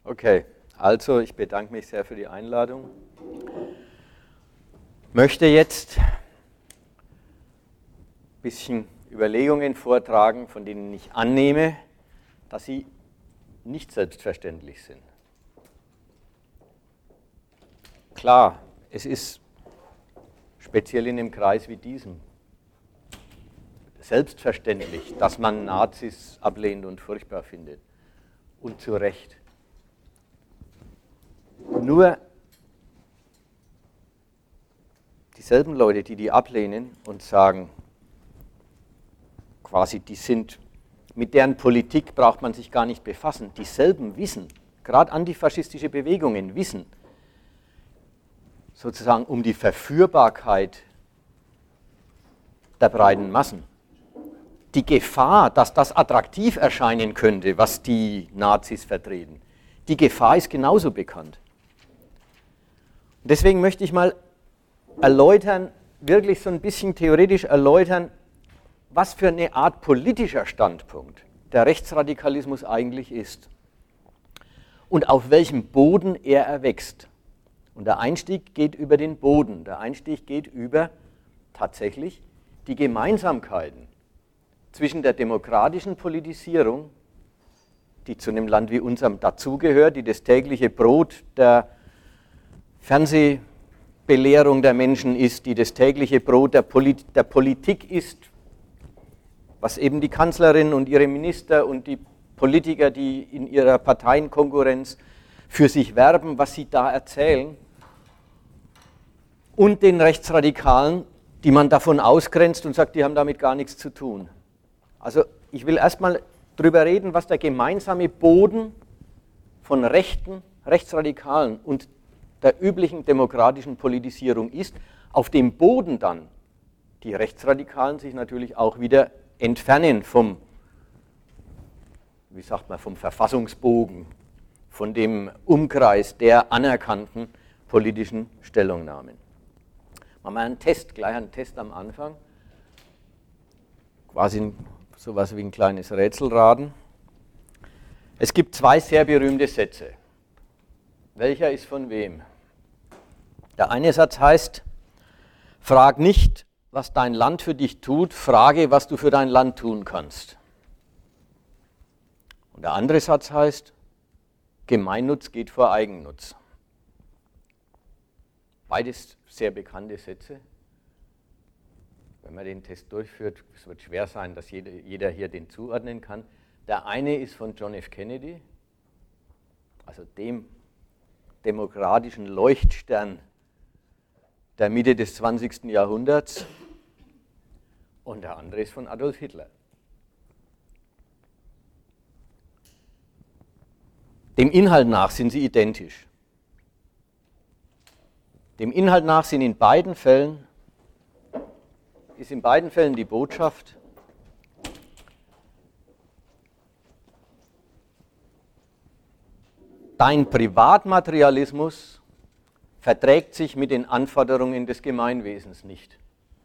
Okay, also ich bedanke mich sehr für die Einladung. Möchte jetzt ein bisschen Überlegungen vortragen, von denen ich annehme, dass sie nicht selbstverständlich sind. Klar, es ist speziell in einem Kreis wie diesem selbstverständlich, dass man Nazis ablehnt und furchtbar findet. Und zu Recht. Nur dieselben Leute, die ablehnen und sagen, quasi, die sind, mit deren Politik braucht man sich gar nicht befassen, dieselben wissen, gerade antifaschistische Bewegungen wissen, sozusagen um die Verführbarkeit der breiten Massen. Die Gefahr, dass das attraktiv erscheinen könnte, was die Nazis vertreten, die Gefahr ist genauso bekannt. Und deswegen möchte ich mal erläutern, wirklich so ein bisschen theoretisch erläutern, was für eine Art politischer Standpunkt der Rechtsradikalismus eigentlich ist und auf welchem Boden er erwächst. Und der Einstieg geht über den Boden, der Einstieg geht über tatsächlich die Gemeinsamkeiten zwischen der demokratischen Politisierung, die zu einem Land wie unserem dazugehört, die das tägliche Brot der Fernsehbelehrung der Menschen ist, die das tägliche Brot der Politik ist, was eben die Kanzlerin und ihre Minister und die Politiker, die in ihrer Parteienkonkurrenz für sich werben, was sie da erzählen, und den Rechtsradikalen, die man davon ausgrenzt und sagt, die haben damit gar nichts zu tun. Also ich will erstmal darüber reden, was der gemeinsame Boden von Rechten, Rechtsradikalen und der üblichen demokratischen Politisierung ist, auf dem Boden dann die Rechtsradikalen sich natürlich auch wieder entfernen vom, wie sagt man, vom Verfassungsbogen, von dem Umkreis der anerkannten politischen Stellungnahmen. Machen wir einen Test, gleich einen Test am Anfang, quasi sowas wie ein kleines Rätselraten. Es gibt zwei sehr berühmte Sätze. Welcher ist von wem? Der eine Satz heißt, frag nicht, was dein Land für dich tut, frage, was du für dein Land tun kannst. Und der andere Satz heißt, Gemeinnutz geht vor Eigennutz. Beides sehr bekannte Sätze. Wenn man den Test durchführt, es wird schwer sein, dass jeder hier den zuordnen kann. Der eine ist von John F. Kennedy, also dem demokratischen Leuchtstern der Mitte des 20. Jahrhunderts, und der andere ist von Adolf Hitler. Dem Inhalt nach sind sie identisch. Dem Inhalt nach ist in beiden Fällen die Botschaft, dein Privatmaterialismus verträgt sich mit den Anforderungen des Gemeinwesens nicht.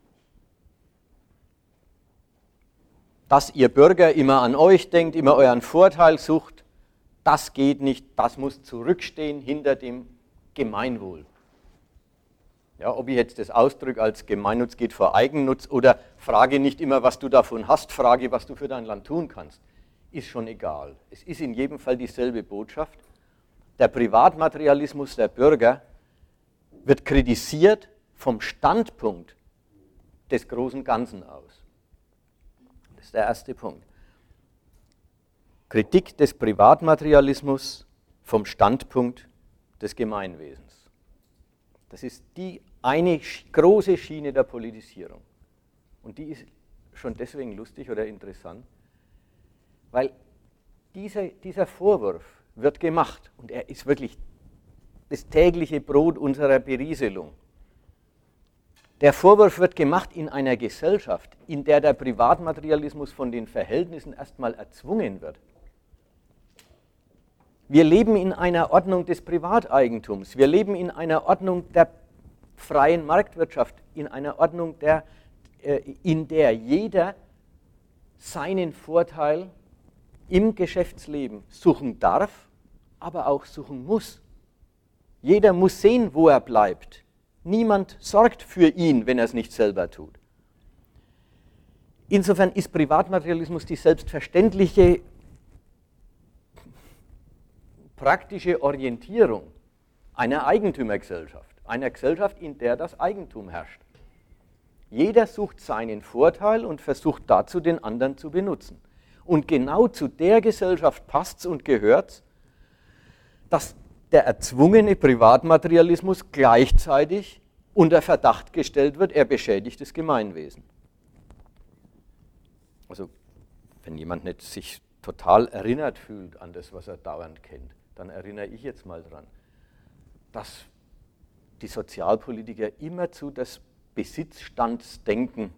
Dass ihr Bürger immer an euch denkt, immer euren Vorteil sucht, das geht nicht, das muss zurückstehen hinter dem Gemeinwohl. Ja, ob ich jetzt das ausdrücke als Gemeinnutz geht vor Eigennutz oder frage nicht immer, was du davon hast, frage, was du für dein Land tun kannst, ist schon egal. Es ist in jedem Fall dieselbe Botschaft. Der Privatmaterialismus der Bürger wird kritisiert vom Standpunkt des großen Ganzen aus. Das ist der erste Punkt. Kritik des Privatmaterialismus vom Standpunkt des Gemeinwesens. Das ist die eine große Schiene der Politisierung. Und die ist schon deswegen lustig oder interessant, weil dieser Vorwurf wird gemacht und er ist wirklich das tägliche Brot unserer Berieselung. Der Vorwurf wird gemacht in einer Gesellschaft, in der der Privatmaterialismus von den Verhältnissen erstmal erzwungen wird. Wir leben in einer Ordnung des Privateigentums, wir leben in einer Ordnung der freien Marktwirtschaft, in einer Ordnung, in der jeder seinen Vorteil im Geschäftsleben suchen darf, aber auch suchen muss. Jeder muss sehen, wo er bleibt. Niemand sorgt für ihn, wenn er es nicht selber tut. Insofern ist Privatmaterialismus die selbstverständliche praktische Orientierung einer Eigentümergesellschaft, einer Gesellschaft, in der das Eigentum herrscht. Jeder sucht seinen Vorteil und versucht dazu, den anderen zu benutzen. Und genau zu der Gesellschaft passt es und gehört es, dass der erzwungene Privatmaterialismus gleichzeitig unter Verdacht gestellt wird, er beschädigt das Gemeinwesen. Also, wenn jemand nicht sich total erinnert fühlt an das, was er dauernd kennt, dann erinnere ich jetzt mal dran, dass die Sozialpolitiker immerzu das Besitzstandsdenken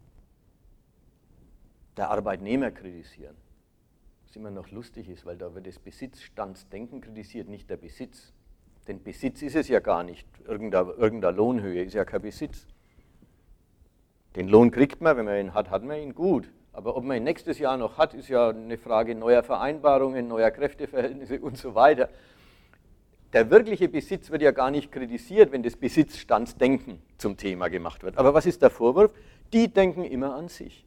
der Arbeitnehmer kritisieren. Was immer noch lustig ist, weil da wird das Besitzstandsdenken kritisiert, nicht der Besitz. Denn Besitz ist es ja gar nicht, irgendeiner Lohnhöhe ist ja kein Besitz. Den Lohn kriegt man, wenn man ihn hat, hat man ihn gut. Aber ob man ihn nächstes Jahr noch hat, ist ja eine Frage neuer Vereinbarungen, neuer Kräfteverhältnisse und so weiter. Der wirkliche Besitz wird ja gar nicht kritisiert, wenn das Besitzstandsdenken zum Thema gemacht wird. Aber was ist der Vorwurf? Die denken immer an sich.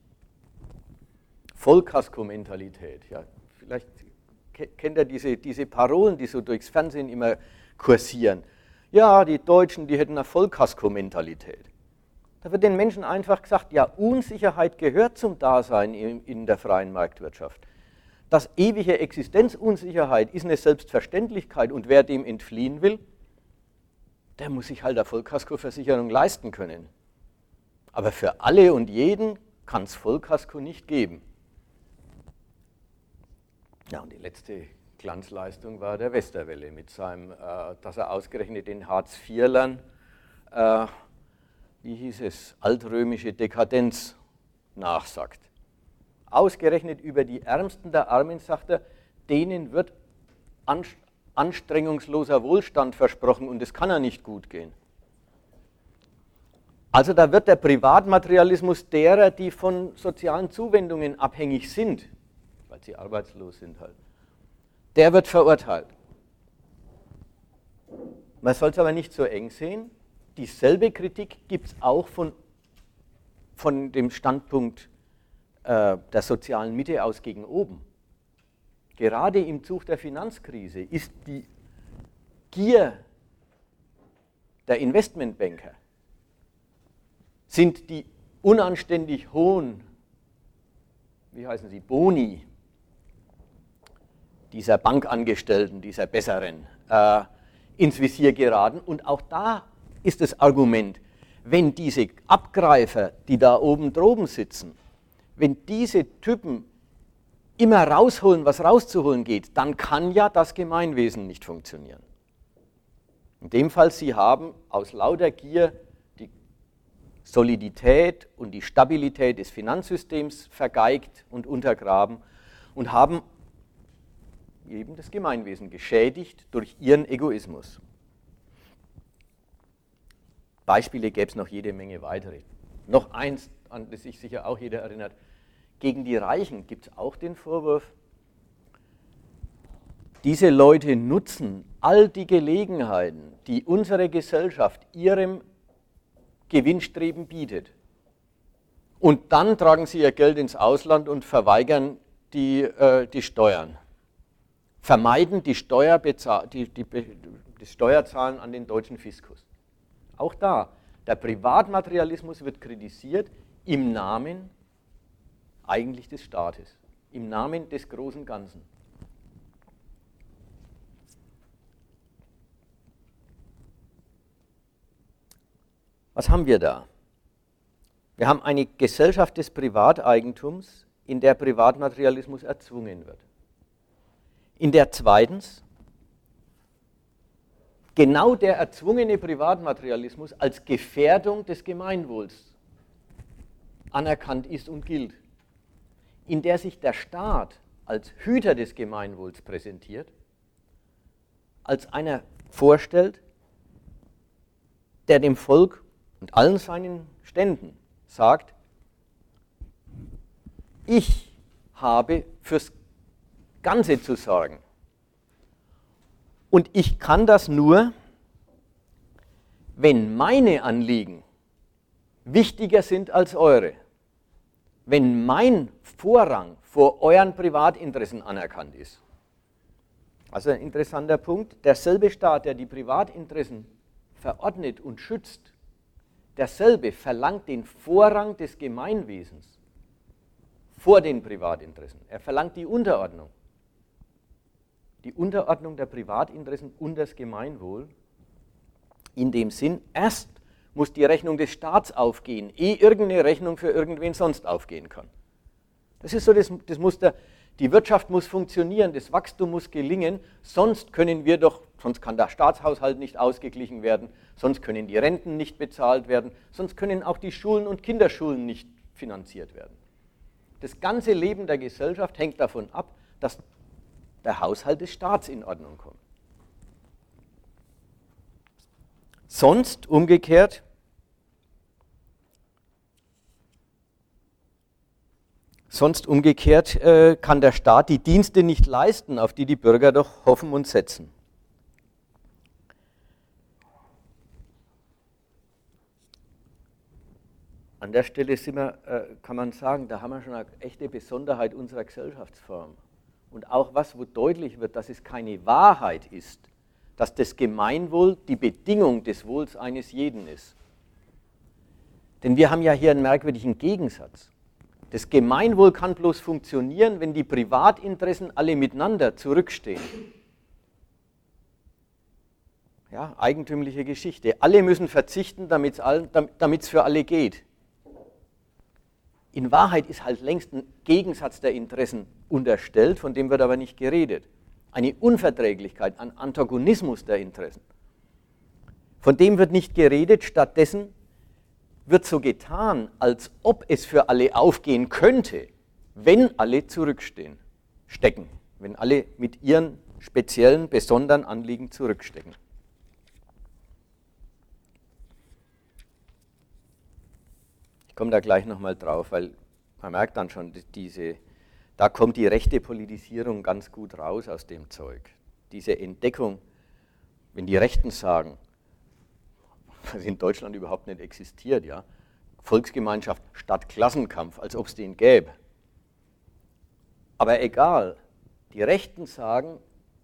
Vollkasko-Mentalität. Ja, vielleicht kennt ihr diese Parolen, die so durchs Fernsehen immer kursieren. Ja, die Deutschen, die hätten eine Vollkasko-Mentalität. Da wird den Menschen einfach gesagt, ja, Unsicherheit gehört zum Dasein in der freien Marktwirtschaft. Das ewige Existenzunsicherheit ist eine Selbstverständlichkeit und wer dem entfliehen will, der muss sich halt eine Vollkaskoversicherung leisten können. Aber für alle und jeden kann es Vollkasko nicht geben. Ja, und die letzte Glanzleistung war der Westerwelle mit seinem, dass er ausgerechnet den Hartz-IVlern, wie hieß es, altrömische Dekadenz nachsagt. Ausgerechnet über die Ärmsten der Armen, sagt er, denen wird anstrengungsloser Wohlstand versprochen und es kann ja nicht gut gehen. Also da wird der Privatmaterialismus derer, die von sozialen Zuwendungen abhängig sind, weil sie arbeitslos sind halt, der wird verurteilt. Man soll es aber nicht so eng sehen. Dieselbe Kritik gibt es auch von dem Standpunkt der sozialen Mitte aus gegen oben. Gerade im Zug der Finanzkrise ist die Gier der Investmentbanker, sind die unanständig hohen, wie heißen sie, Boni dieser Bankangestellten, dieser Besseren, ins Visier geraten. Und auch da ist das Argument, wenn diese Abgreifer, die da oben droben sitzen, wenn diese Typen immer rausholen, was rauszuholen geht, dann kann ja das Gemeinwesen nicht funktionieren. In dem Fall, sie haben aus lauter Gier die Solidität und die Stabilität des Finanzsystems vergeigt und untergraben und haben eben das Gemeinwesen geschädigt durch ihren Egoismus. Beispiele gäbe es noch jede Menge weitere. Noch eins, an das sich sicher auch jeder erinnert. Gegen die Reichen gibt es auch den Vorwurf, diese Leute nutzen all die Gelegenheiten, die unsere Gesellschaft ihrem Gewinnstreben bietet. Und dann tragen sie ihr Geld ins Ausland und verweigern die Steuern. Vermeiden das Steuerzahlen an den deutschen Fiskus. Auch da, der Privatmaterialismus wird kritisiert im Namen eigentlich des Staates, im Namen des großen Ganzen. Was haben wir da? Wir haben eine Gesellschaft des Privateigentums, in der Privatmaterialismus erzwungen wird. In der zweitens genau der erzwungene Privatmaterialismus als Gefährdung des Gemeinwohls anerkannt ist und gilt, in der sich der Staat als Hüter des Gemeinwohls präsentiert, als einer vorstellt, der dem Volk und allen seinen Ständen sagt, ich habe fürs Ganze zu sorgen. Und ich kann das nur, wenn meine Anliegen wichtiger sind als eure. Wenn mein Vorrang vor euren Privatinteressen anerkannt ist. Also ein interessanter Punkt, derselbe Staat, der die Privatinteressen verordnet und schützt, derselbe verlangt den Vorrang des Gemeinwesens vor den Privatinteressen. Er verlangt die Unterordnung. Die Unterordnung der Privatinteressen und das Gemeinwohl. In dem Sinn, erst muss die Rechnung des Staats aufgehen, ehe irgendeine Rechnung für irgendwen sonst aufgehen kann. Das ist so das Muster. Die Wirtschaft muss funktionieren, das Wachstum muss gelingen, sonst kann der Staatshaushalt nicht ausgeglichen werden, sonst können die Renten nicht bezahlt werden, sonst können auch die Schulen und Kinderschulen nicht finanziert werden. Das ganze Leben der Gesellschaft hängt davon ab, dass der Haushalt des Staats in Ordnung kommt. Sonst umgekehrt kann der Staat die Dienste nicht leisten, auf die die Bürger doch hoffen und setzen. An der Stelle kann man sagen, da haben wir schon eine echte Besonderheit unserer Gesellschaftsform. Und auch wo deutlich wird, dass es keine Wahrheit ist, dass das Gemeinwohl die Bedingung des Wohls eines jeden ist. Denn wir haben ja hier einen merkwürdigen Gegensatz. Das Gemeinwohl kann bloß funktionieren, wenn die Privatinteressen alle miteinander zurückstehen. Ja, eigentümliche Geschichte. Alle müssen verzichten, damit es für alle geht. In Wahrheit ist halt längst ein Gegensatz der Interessen unterstellt, von dem wird aber nicht geredet. Eine Unverträglichkeit, ein Antagonismus der Interessen. Von dem wird nicht geredet, stattdessen wird so getan, als ob es für alle aufgehen könnte, wenn alle stecken, wenn alle mit ihren speziellen, besonderen Anliegen zurückstecken. Ich komme da gleich nochmal drauf, weil man merkt dann schon, da kommt die rechte Politisierung ganz gut raus aus dem Zeug. Diese Entdeckung, wenn die Rechten sagen, was in Deutschland überhaupt nicht existiert, ja, Volksgemeinschaft statt Klassenkampf, als ob es den gäbe. Aber egal, die Rechten sagen,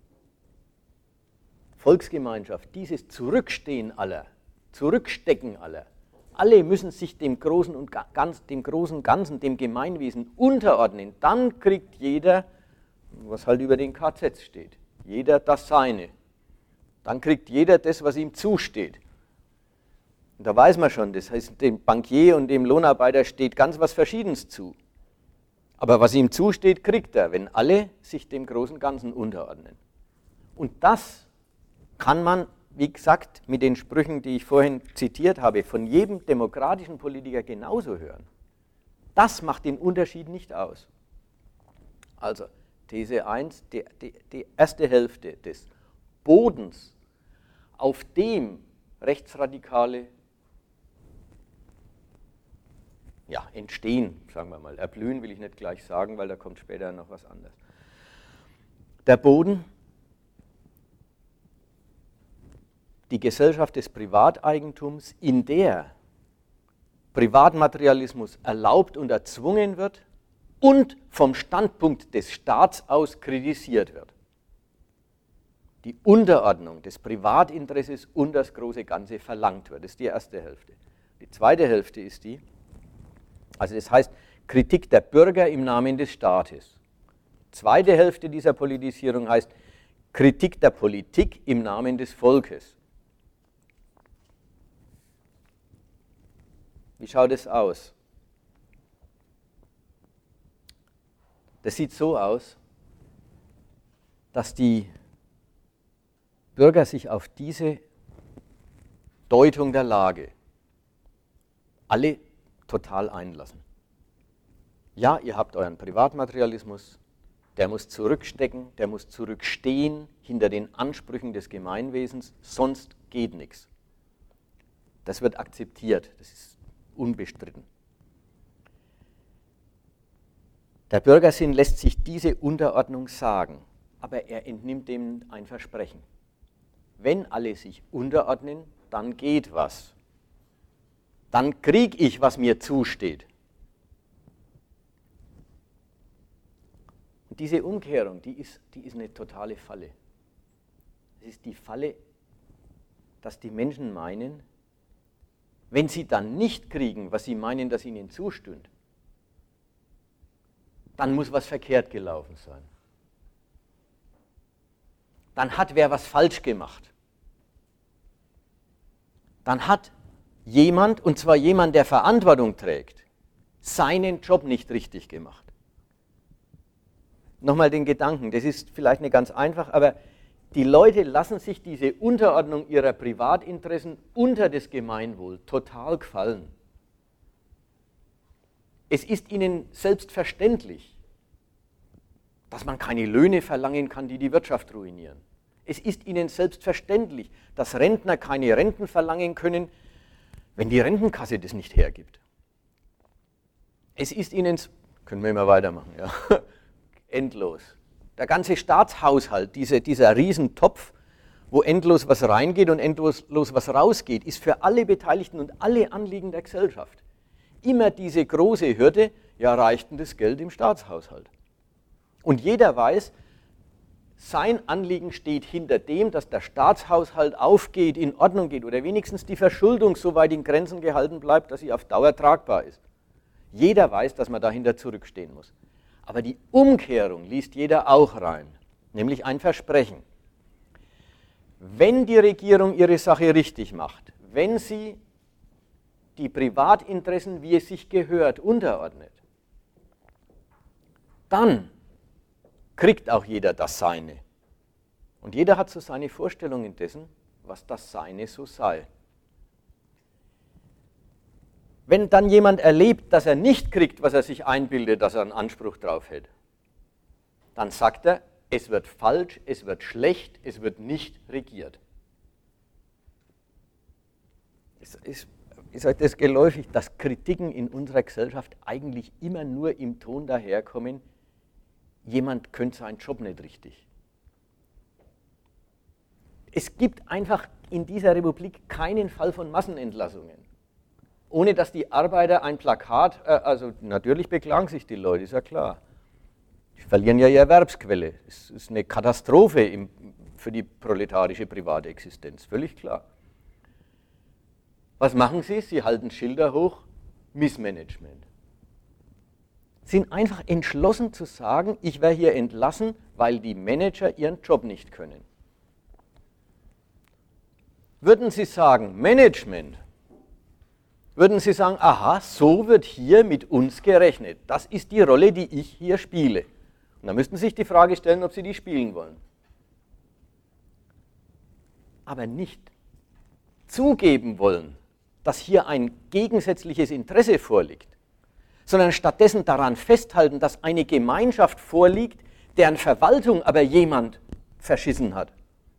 Volksgemeinschaft, dieses Zurückstehen aller, Zurückstecken aller, alle müssen sich dem großen Ganzen, dem Gemeinwesen unterordnen. Dann kriegt jeder, was halt über den KZs steht, jeder das Seine. Dann kriegt jeder das, was ihm zusteht. Und da weiß man schon, das heißt, dem Bankier und dem Lohnarbeiter steht ganz was Verschiedenes zu. Aber was ihm zusteht, kriegt er, wenn alle sich dem großen Ganzen unterordnen. Und das kann man, wie gesagt, mit den Sprüchen, die ich vorhin zitiert habe, von jedem demokratischen Politiker genauso hören. Das macht den Unterschied nicht aus. Also, These 1, die erste Hälfte des Bodens, auf dem Rechtsradikale entstehen, sagen wir mal. Erblühen will ich nicht gleich sagen, weil da kommt später noch was anderes. Der Boden, die Gesellschaft des Privateigentums, in der Privatmaterialismus erlaubt und erzwungen wird und vom Standpunkt des Staats aus kritisiert wird. Die Unterordnung des Privatinteresses und das große Ganze verlangt wird. Das ist die erste Hälfte. Die zweite Hälfte ist also das heißt Kritik der Bürger im Namen des Staates. Die zweite Hälfte dieser Politisierung heißt Kritik der Politik im Namen des Volkes. Wie schaut es aus? Das sieht so aus, dass die Bürger sich auf diese Deutung der Lage alle total einlassen. Ja, ihr habt euren Privatmaterialismus, der muss zurückstecken, der muss zurückstehen hinter den Ansprüchen des Gemeinwesens, sonst geht nichts. Das wird akzeptiert, das ist unbestritten. Der Bürgersinn lässt sich diese Unterordnung sagen, aber er entnimmt dem ein Versprechen. Wenn alle sich unterordnen, dann geht was. Dann kriege ich, was mir zusteht. Und diese Umkehrung, die ist eine totale Falle. Es ist die Falle, dass die Menschen meinen, wenn sie dann nicht kriegen, was sie meinen, dass ihnen zustünde, dann muss was verkehrt gelaufen sein. Dann hat wer was falsch gemacht. Dann hat jemand, und zwar jemand, der Verantwortung trägt, seinen Job nicht richtig gemacht. Nochmal den Gedanken, das ist vielleicht nicht ganz einfach, aber die Leute lassen sich diese Unterordnung ihrer Privatinteressen unter das Gemeinwohl total gefallen. Es ist ihnen selbstverständlich, dass man keine Löhne verlangen kann, die die Wirtschaft ruinieren. Es ist ihnen selbstverständlich, dass Rentner keine Renten verlangen können, wenn die Rentenkasse das nicht hergibt. Es ist ihnen, können wir immer weitermachen, ja, endlos. Der ganze Staatshaushalt, dieser Riesentopf, wo endlos was reingeht und endlos was rausgeht, ist für alle Beteiligten und alle Anliegen der Gesellschaft immer diese große Hürde, ja, reicht denn das Geld im Staatshaushalt? Und jeder weiß, sein Anliegen steht hinter dem, dass der Staatshaushalt aufgeht, in Ordnung geht oder wenigstens die Verschuldung so weit in Grenzen gehalten bleibt, dass sie auf Dauer tragbar ist. Jeder weiß, dass man dahinter zurückstehen muss. Aber die Umkehrung liest jeder auch rein, nämlich ein Versprechen. Wenn die Regierung ihre Sache richtig macht, wenn sie die Privatinteressen, wie es sich gehört, unterordnet, dann kriegt auch jeder das Seine. Und jeder hat so seine Vorstellungen dessen, was das Seine so sei. Wenn dann jemand erlebt, dass er nicht kriegt, was er sich einbildet, dass er einen Anspruch drauf hätte, dann sagt er, es wird falsch, es wird schlecht, es wird nicht regiert. Ist euch das geläufig, dass Kritiken in unserer Gesellschaft eigentlich immer nur im Ton daherkommen, jemand könnte seinen Job nicht richtig. Es gibt einfach in dieser Republik keinen Fall von Massenentlassungen. Ohne dass die Arbeiter ein Plakat, also natürlich beklagen sich die Leute, ist ja klar. Die verlieren ja ihre Erwerbsquelle. Es ist eine Katastrophe für die proletarische Privatexistenz, völlig klar. Was machen sie? Sie halten Schilder hoch, Missmanagement. Sind einfach entschlossen zu sagen, ich werde hier entlassen, weil die Manager ihren Job nicht können. Würden Sie sagen, Management, würden Sie sagen, aha, so wird hier mit uns gerechnet. Das ist die Rolle, die ich hier spiele. Und dann müssten Sie sich die Frage stellen, ob Sie die spielen wollen. Aber nicht zugeben wollen, dass hier ein gegensätzliches Interesse vorliegt, sondern stattdessen daran festhalten, dass eine Gemeinschaft vorliegt, deren Verwaltung aber jemand verschissen hat.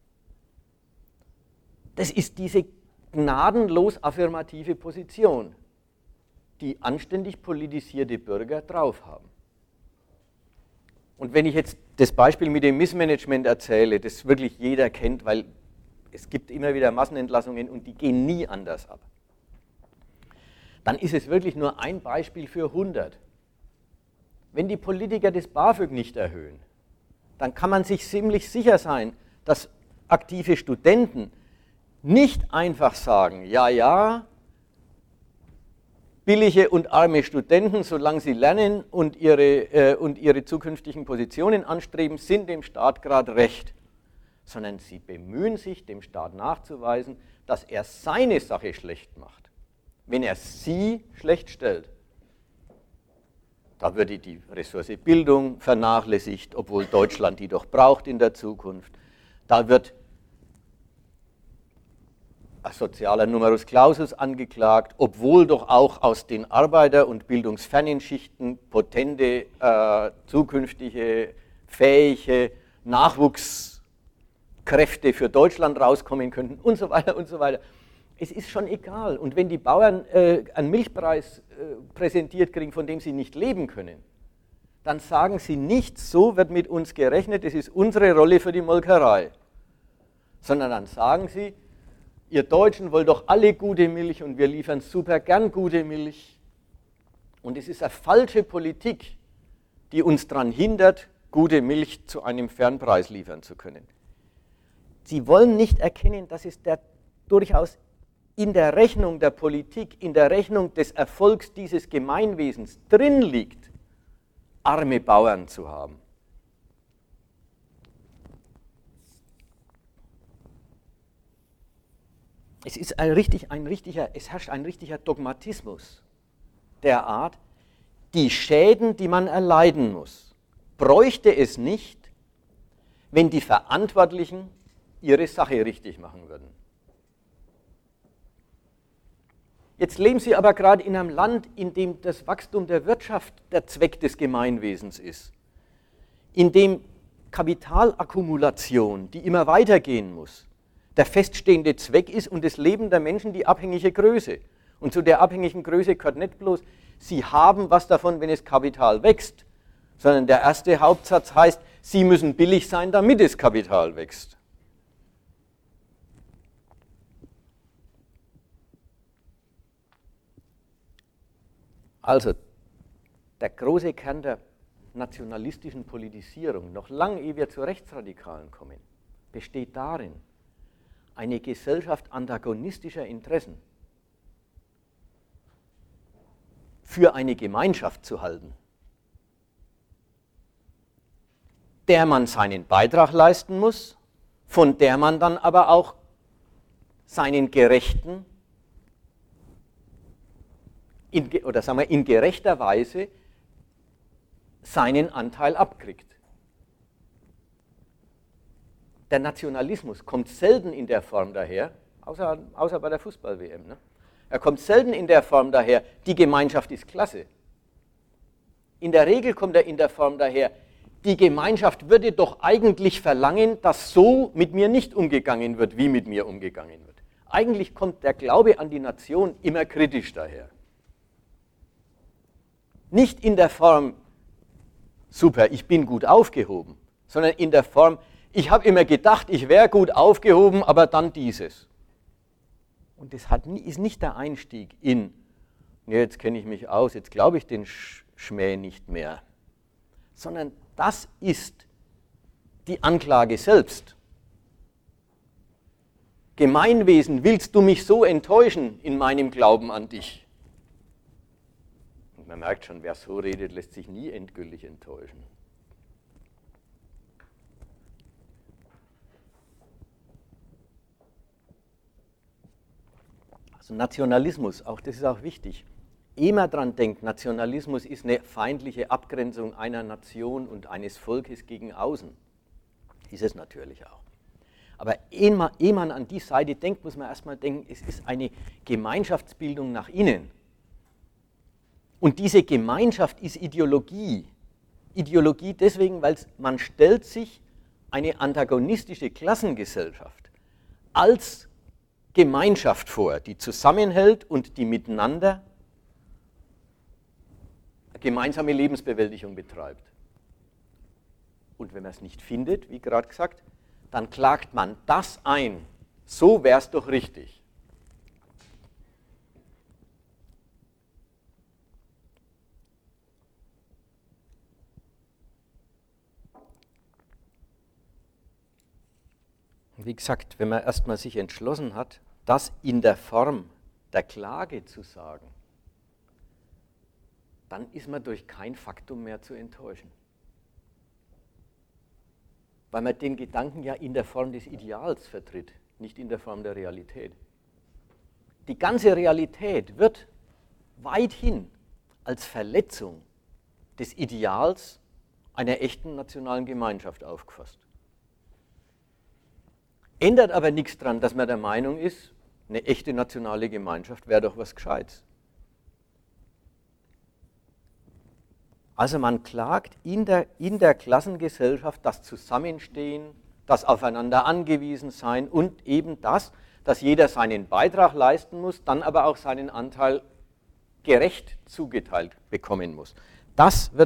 Das ist diese gnadenlos affirmative Position, die anständig politisierte Bürger drauf haben. Und wenn ich jetzt das Beispiel mit dem Missmanagement erzähle, das wirklich jeder kennt, weil es gibt immer wieder Massenentlassungen und die gehen nie anders ab, dann ist es wirklich nur ein Beispiel für 100. Wenn die Politiker das BAföG nicht erhöhen, dann kann man sich ziemlich sicher sein, dass aktive Studenten nicht einfach sagen, ja, billige und arme Studenten, solange sie lernen und ihre zukünftigen Positionen anstreben, sind dem Staat gerade recht, sondern sie bemühen sich, dem Staat nachzuweisen, dass er seine Sache schlecht macht. Wenn er sie schlecht stellt, da würde die Ressource Bildung vernachlässigt, obwohl Deutschland die doch braucht in der Zukunft. Da wird ein sozialer Numerus Clausus angeklagt, obwohl doch auch aus den Arbeiter- und bildungsfernen Schichten potente, zukünftige, fähige Nachwuchskräfte für Deutschland rauskommen könnten und so weiter und so weiter. Es ist schon egal. Und wenn die Bauern einen Milchpreis präsentiert kriegen, von dem sie nicht leben können, dann sagen sie nicht, so wird mit uns gerechnet, das ist unsere Rolle für die Molkerei. sondern dann sagen sie, ihr Deutschen wollt doch alle gute Milch und wir liefern super gern gute Milch. Und es ist eine falsche Politik, die uns daran hindert, gute Milch zu einem fairen Preis liefern zu können. Sie wollen nicht erkennen, dass es durchaus in der Rechnung der Politik, in der Rechnung des Erfolgs dieses Gemeinwesens drin liegt, arme Bauern zu haben. Es herrscht ein richtiger Dogmatismus der Art, die Schäden, die man erleiden muss, bräuchte es nicht, wenn die Verantwortlichen ihre Sache richtig machen würden. Jetzt leben Sie aber gerade in einem Land, in dem das Wachstum der Wirtschaft der Zweck des Gemeinwesens ist, in dem Kapitalakkumulation, die immer weitergehen muss, der feststehende Zweck ist und das Leben der Menschen die abhängige Größe. Und zu der abhängigen Größe gehört nicht bloß, sie haben was davon, wenn das Kapital wächst, sondern der erste Hauptsatz heißt, sie müssen billig sein, damit das Kapital wächst. Also, der große Kern der nationalistischen Politisierung, noch lange ehe wir zu Rechtsradikalen kommen, besteht darin, eine Gesellschaft antagonistischer Interessen für eine Gemeinschaft zu halten, der man seinen Beitrag leisten muss, von der man dann aber auch seinen gerechten in gerechter Weise seinen Anteil abkriegt. Der Nationalismus kommt selten in der Form daher, außer bei der Fußball-WM. Ne? Er kommt selten in der Form daher, die Gemeinschaft ist klasse. In der Regel kommt er in der Form daher, die Gemeinschaft würde doch eigentlich verlangen, dass so mit mir nicht umgegangen wird, wie mit mir umgegangen wird. Eigentlich kommt der Glaube an die Nation immer kritisch daher. Nicht in der Form, super, ich bin gut aufgehoben, sondern in der Form, ich habe immer gedacht, ich wäre gut aufgehoben, aber dann dieses. Und das ist nicht der Einstieg in, jetzt kenne ich mich aus, jetzt glaube ich den Schmäh nicht mehr, sondern das ist die Anklage selbst. Gemeinwesen, willst du mich so enttäuschen in meinem Glauben an dich? Und man merkt schon, wer so redet, lässt sich nie endgültig enttäuschen. Also Nationalismus, auch das ist auch wichtig. Ehe man daran denkt, Nationalismus ist eine feindliche Abgrenzung einer Nation und eines Volkes gegen außen. Ist es natürlich auch. Aber ehe man an die Seite denkt, muss man erstmal denken, es ist eine Gemeinschaftsbildung nach innen. Und diese Gemeinschaft ist Ideologie. Ideologie deswegen, weil man stellt sich eine antagonistische Klassengesellschaft als Gemeinschaft vor, die zusammenhält und die miteinander gemeinsame Lebensbewältigung betreibt. Und wenn man es nicht findet, wie gerade gesagt, dann klagt man das ein. So wäre es doch richtig. Wie gesagt, wenn man erstmal sich entschlossen hat, das in der Form der Klage zu sagen, dann ist man durch kein Faktum mehr zu enttäuschen. Weil man den Gedanken ja in der Form des Ideals vertritt, nicht in der Form der Realität. Die ganze Realität wird weithin als Verletzung des Ideals einer echten nationalen Gemeinschaft aufgefasst. Ändert aber nichts daran, dass man der Meinung ist, eine echte nationale Gemeinschaft wäre doch was Gescheites. Also man klagt in der Klassengesellschaft das Zusammenstehen, das Aufeinander angewiesen sein und eben das, dass jeder seinen Beitrag leisten muss, dann aber auch seinen Anteil gerecht zugeteilt bekommen muss. Das wird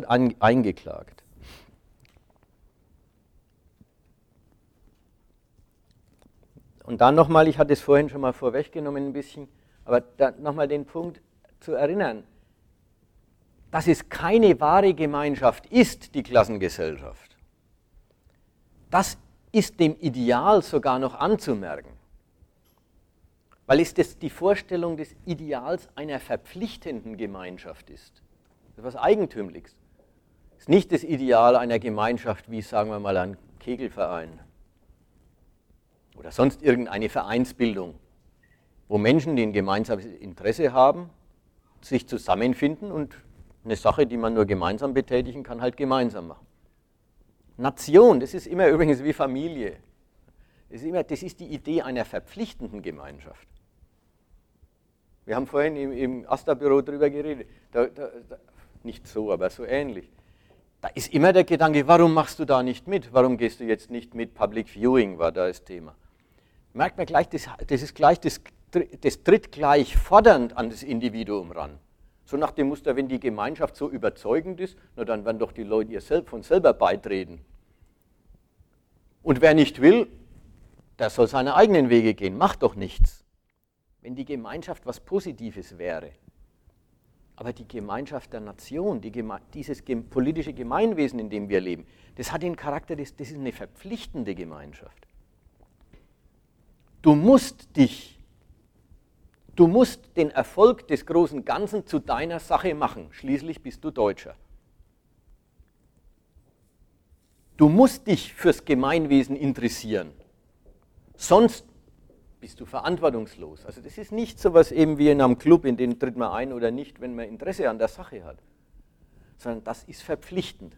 Und dann nochmal, ich hatte es vorhin schon mal vorweggenommen ein bisschen, aber nochmal den Punkt zu erinnern, dass es keine wahre Gemeinschaft ist, die Klassengesellschaft. Das ist dem Ideal sogar noch anzumerken, weil es die Vorstellung des Ideals einer verpflichtenden Gemeinschaft ist. Das ist was Eigentümliches. Es ist nicht das Ideal einer Gemeinschaft wie, sagen wir mal, ein Kegelverein oder sonst irgendeine Vereinsbildung, wo Menschen, die ein gemeinsames Interesse haben, sich zusammenfinden und eine Sache, die man nur gemeinsam betätigen kann, halt gemeinsam machen. Nation, das ist immer übrigens wie Familie. Das ist die Idee einer verpflichtenden Gemeinschaft. Wir haben vorhin im AStA-Büro darüber geredet. Nicht so, aber so ähnlich. Da ist immer der Gedanke, warum machst du da nicht mit? Warum gehst du jetzt nicht mit? Public Viewing war da das Thema. Merkt man gleich, das tritt gleich fordernd an das Individuum ran. So nach dem Muster, wenn die Gemeinschaft so überzeugend ist, na dann werden doch die Leute von selber beitreten. Und wer nicht will, der soll seine eigenen Wege gehen, macht doch nichts. Wenn die Gemeinschaft was Positives wäre. Aber die Gemeinschaft der Nation, dieses politische Gemeinwesen, in dem wir leben, das hat den Charakter, das ist eine verpflichtende Gemeinschaft. Du musst den Erfolg des großen Ganzen zu deiner Sache machen, schließlich bist du Deutscher. Du musst dich fürs Gemeinwesen interessieren, sonst bist du verantwortungslos. Also das ist nicht so was eben wie in einem Club, in den tritt man ein oder nicht, wenn man Interesse an der Sache hat, sondern das ist verpflichtend.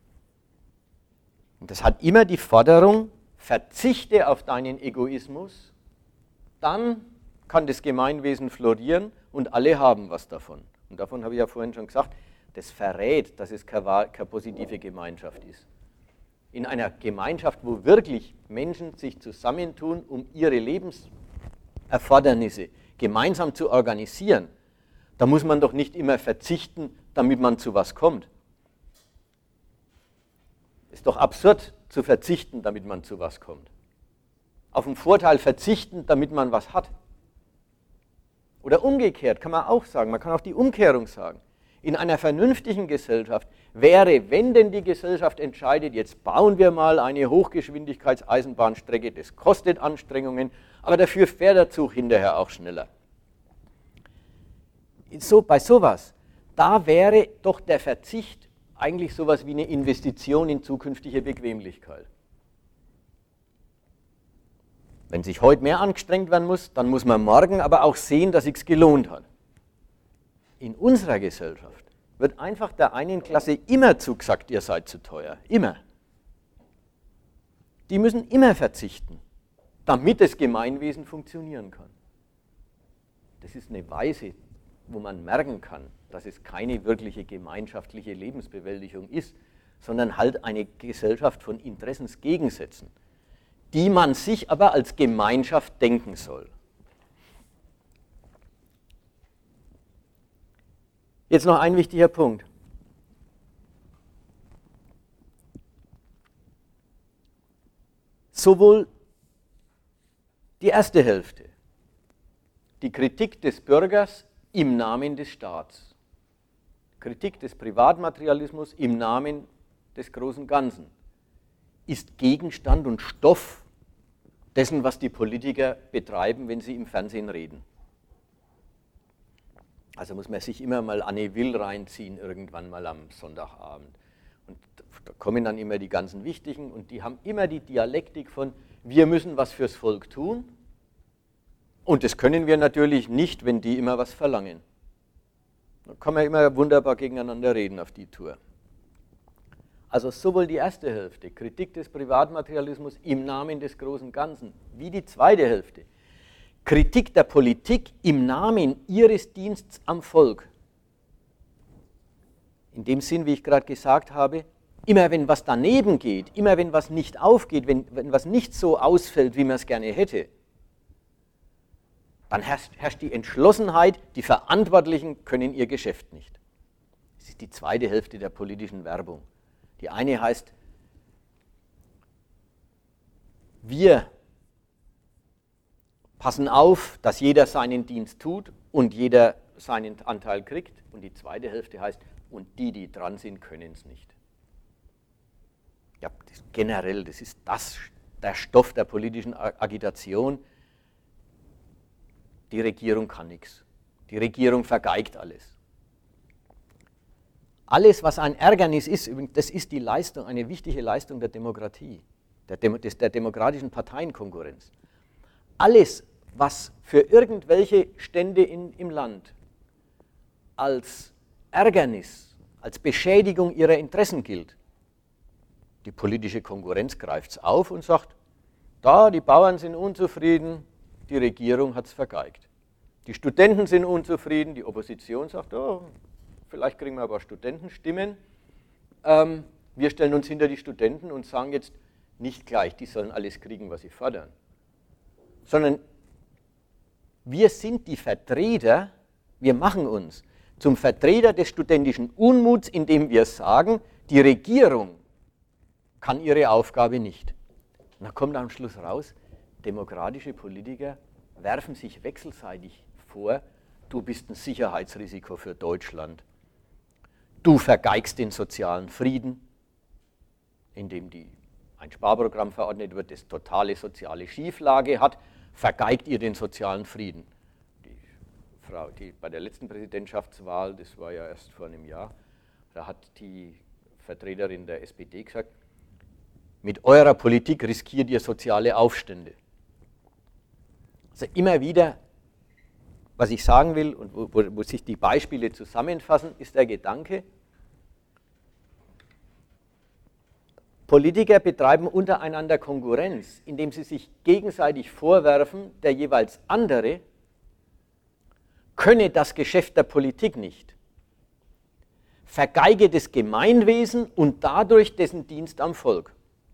Und das hat immer die Forderung, verzichte auf deinen Egoismus, dann kann das Gemeinwesen florieren und alle haben was davon. Und davon habe ich ja vorhin schon gesagt, das verrät, dass es keine positive Gemeinschaft ist. In einer Gemeinschaft, wo wirklich Menschen sich zusammentun, um ihre Lebenserfordernisse gemeinsam zu organisieren, da muss man doch nicht immer verzichten, damit man zu was kommt. Ist doch absurd zu verzichten, damit man zu was kommt. Auf einen Vorteil verzichten, damit man was hat. Oder umgekehrt kann man auch sagen, man kann auch die Umkehrung sagen. In einer vernünftigen Gesellschaft wäre, wenn denn die Gesellschaft entscheidet, jetzt bauen wir mal eine Hochgeschwindigkeitseisenbahnstrecke, das kostet Anstrengungen, aber dafür fährt der Zug hinterher auch schneller. Bei sowas, da wäre doch der Verzicht eigentlich sowas wie eine Investition in zukünftige Bequemlichkeit. Wenn sich heute mehr angestrengt werden muss, dann muss man morgen aber auch sehen, dass es sich gelohnt hat. In unserer Gesellschaft wird einfach der einen Klasse immer zugesagt, ihr seid zu teuer. Immer. Die müssen immer verzichten, damit das Gemeinwesen funktionieren kann. Das ist eine Weise, wo man merken kann, dass es keine wirkliche gemeinschaftliche Lebensbewältigung ist, sondern halt eine Gesellschaft von Interessensgegensätzen, die man sich aber als Gemeinschaft denken soll. Jetzt noch ein wichtiger Punkt. Sowohl die erste Hälfte, die Kritik des Bürgers im Namen des Staats, Kritik des Privatmaterialismus im Namen des großen Ganzen, ist Gegenstand und Stoff dessen, was die Politiker betreiben, wenn sie im Fernsehen reden. Also muss man sich immer mal Anne Will reinziehen, irgendwann mal am Sonntagabend. Und da kommen dann immer die ganzen Wichtigen und die haben immer die Dialektik von, wir müssen was fürs Volk tun und das können wir natürlich nicht, wenn die immer was verlangen. Da kann man immer wunderbar gegeneinander reden auf die Tour. Also sowohl die erste Hälfte, Kritik des Privatmaterialismus im Namen des großen Ganzen, wie die zweite Hälfte, Kritik der Politik im Namen ihres Dienstes am Volk. In dem Sinn, wie ich gerade gesagt habe, immer wenn was daneben geht, immer wenn was nicht aufgeht, wenn was nicht so ausfällt, wie man es gerne hätte, dann herrscht die Entschlossenheit, die Verantwortlichen können ihr Geschäft nicht. Das ist die zweite Hälfte der politischen Werbung. Die eine heißt, wir passen auf, dass jeder seinen Dienst tut und jeder seinen Anteil kriegt. Und die zweite Hälfte heißt, und die dran sind, können es nicht. Ja, generell, das ist der Stoff der politischen Agitation. Die Regierung kann nichts. Die Regierung vergeigt alles. Alles, was ein Ärgernis ist, das ist die Leistung, eine wichtige Leistung der Demokratie, der demokratischen Parteienkonkurrenz. Alles, was für irgendwelche Stände im Land als Ärgernis, als Beschädigung ihrer Interessen gilt, die politische Konkurrenz greift es auf und sagt, da, die Bauern sind unzufrieden, die Regierung hat es vergeigt. Die Studenten sind unzufrieden, die Opposition sagt, oh, vielleicht kriegen wir aber Studentenstimmen. Wir stellen uns hinter die Studenten und sagen jetzt nicht gleich, die sollen alles kriegen, was sie fordern, sondern wir sind die Vertreter, wir machen uns zum Vertreter des studentischen Unmuts, indem wir sagen, die Regierung kann ihre Aufgabe nicht. Und da kommt am Schluss raus, demokratische Politiker werfen sich wechselseitig vor, du bist ein Sicherheitsrisiko für Deutschland, du vergeigst den sozialen Frieden, indem ein Sparprogramm verordnet wird, das totale soziale Schieflage hat, vergeigt ihr den sozialen Frieden. Die Frau, die bei der letzten Präsidentschaftswahl, das war ja erst vor einem Jahr, da hat die Vertreterin der SPD gesagt, mit eurer Politik riskiert ihr soziale Aufstände. Also immer wieder, was ich sagen will und wo sich die Beispiele zusammenfassen, ist der Gedanke, Politiker betreiben untereinander Konkurrenz, indem sie sich gegenseitig vorwerfen, der jeweils andere könne das Geschäft der Politik nicht, vergeige das Gemeinwesen und dadurch dessen Dienst am Volk.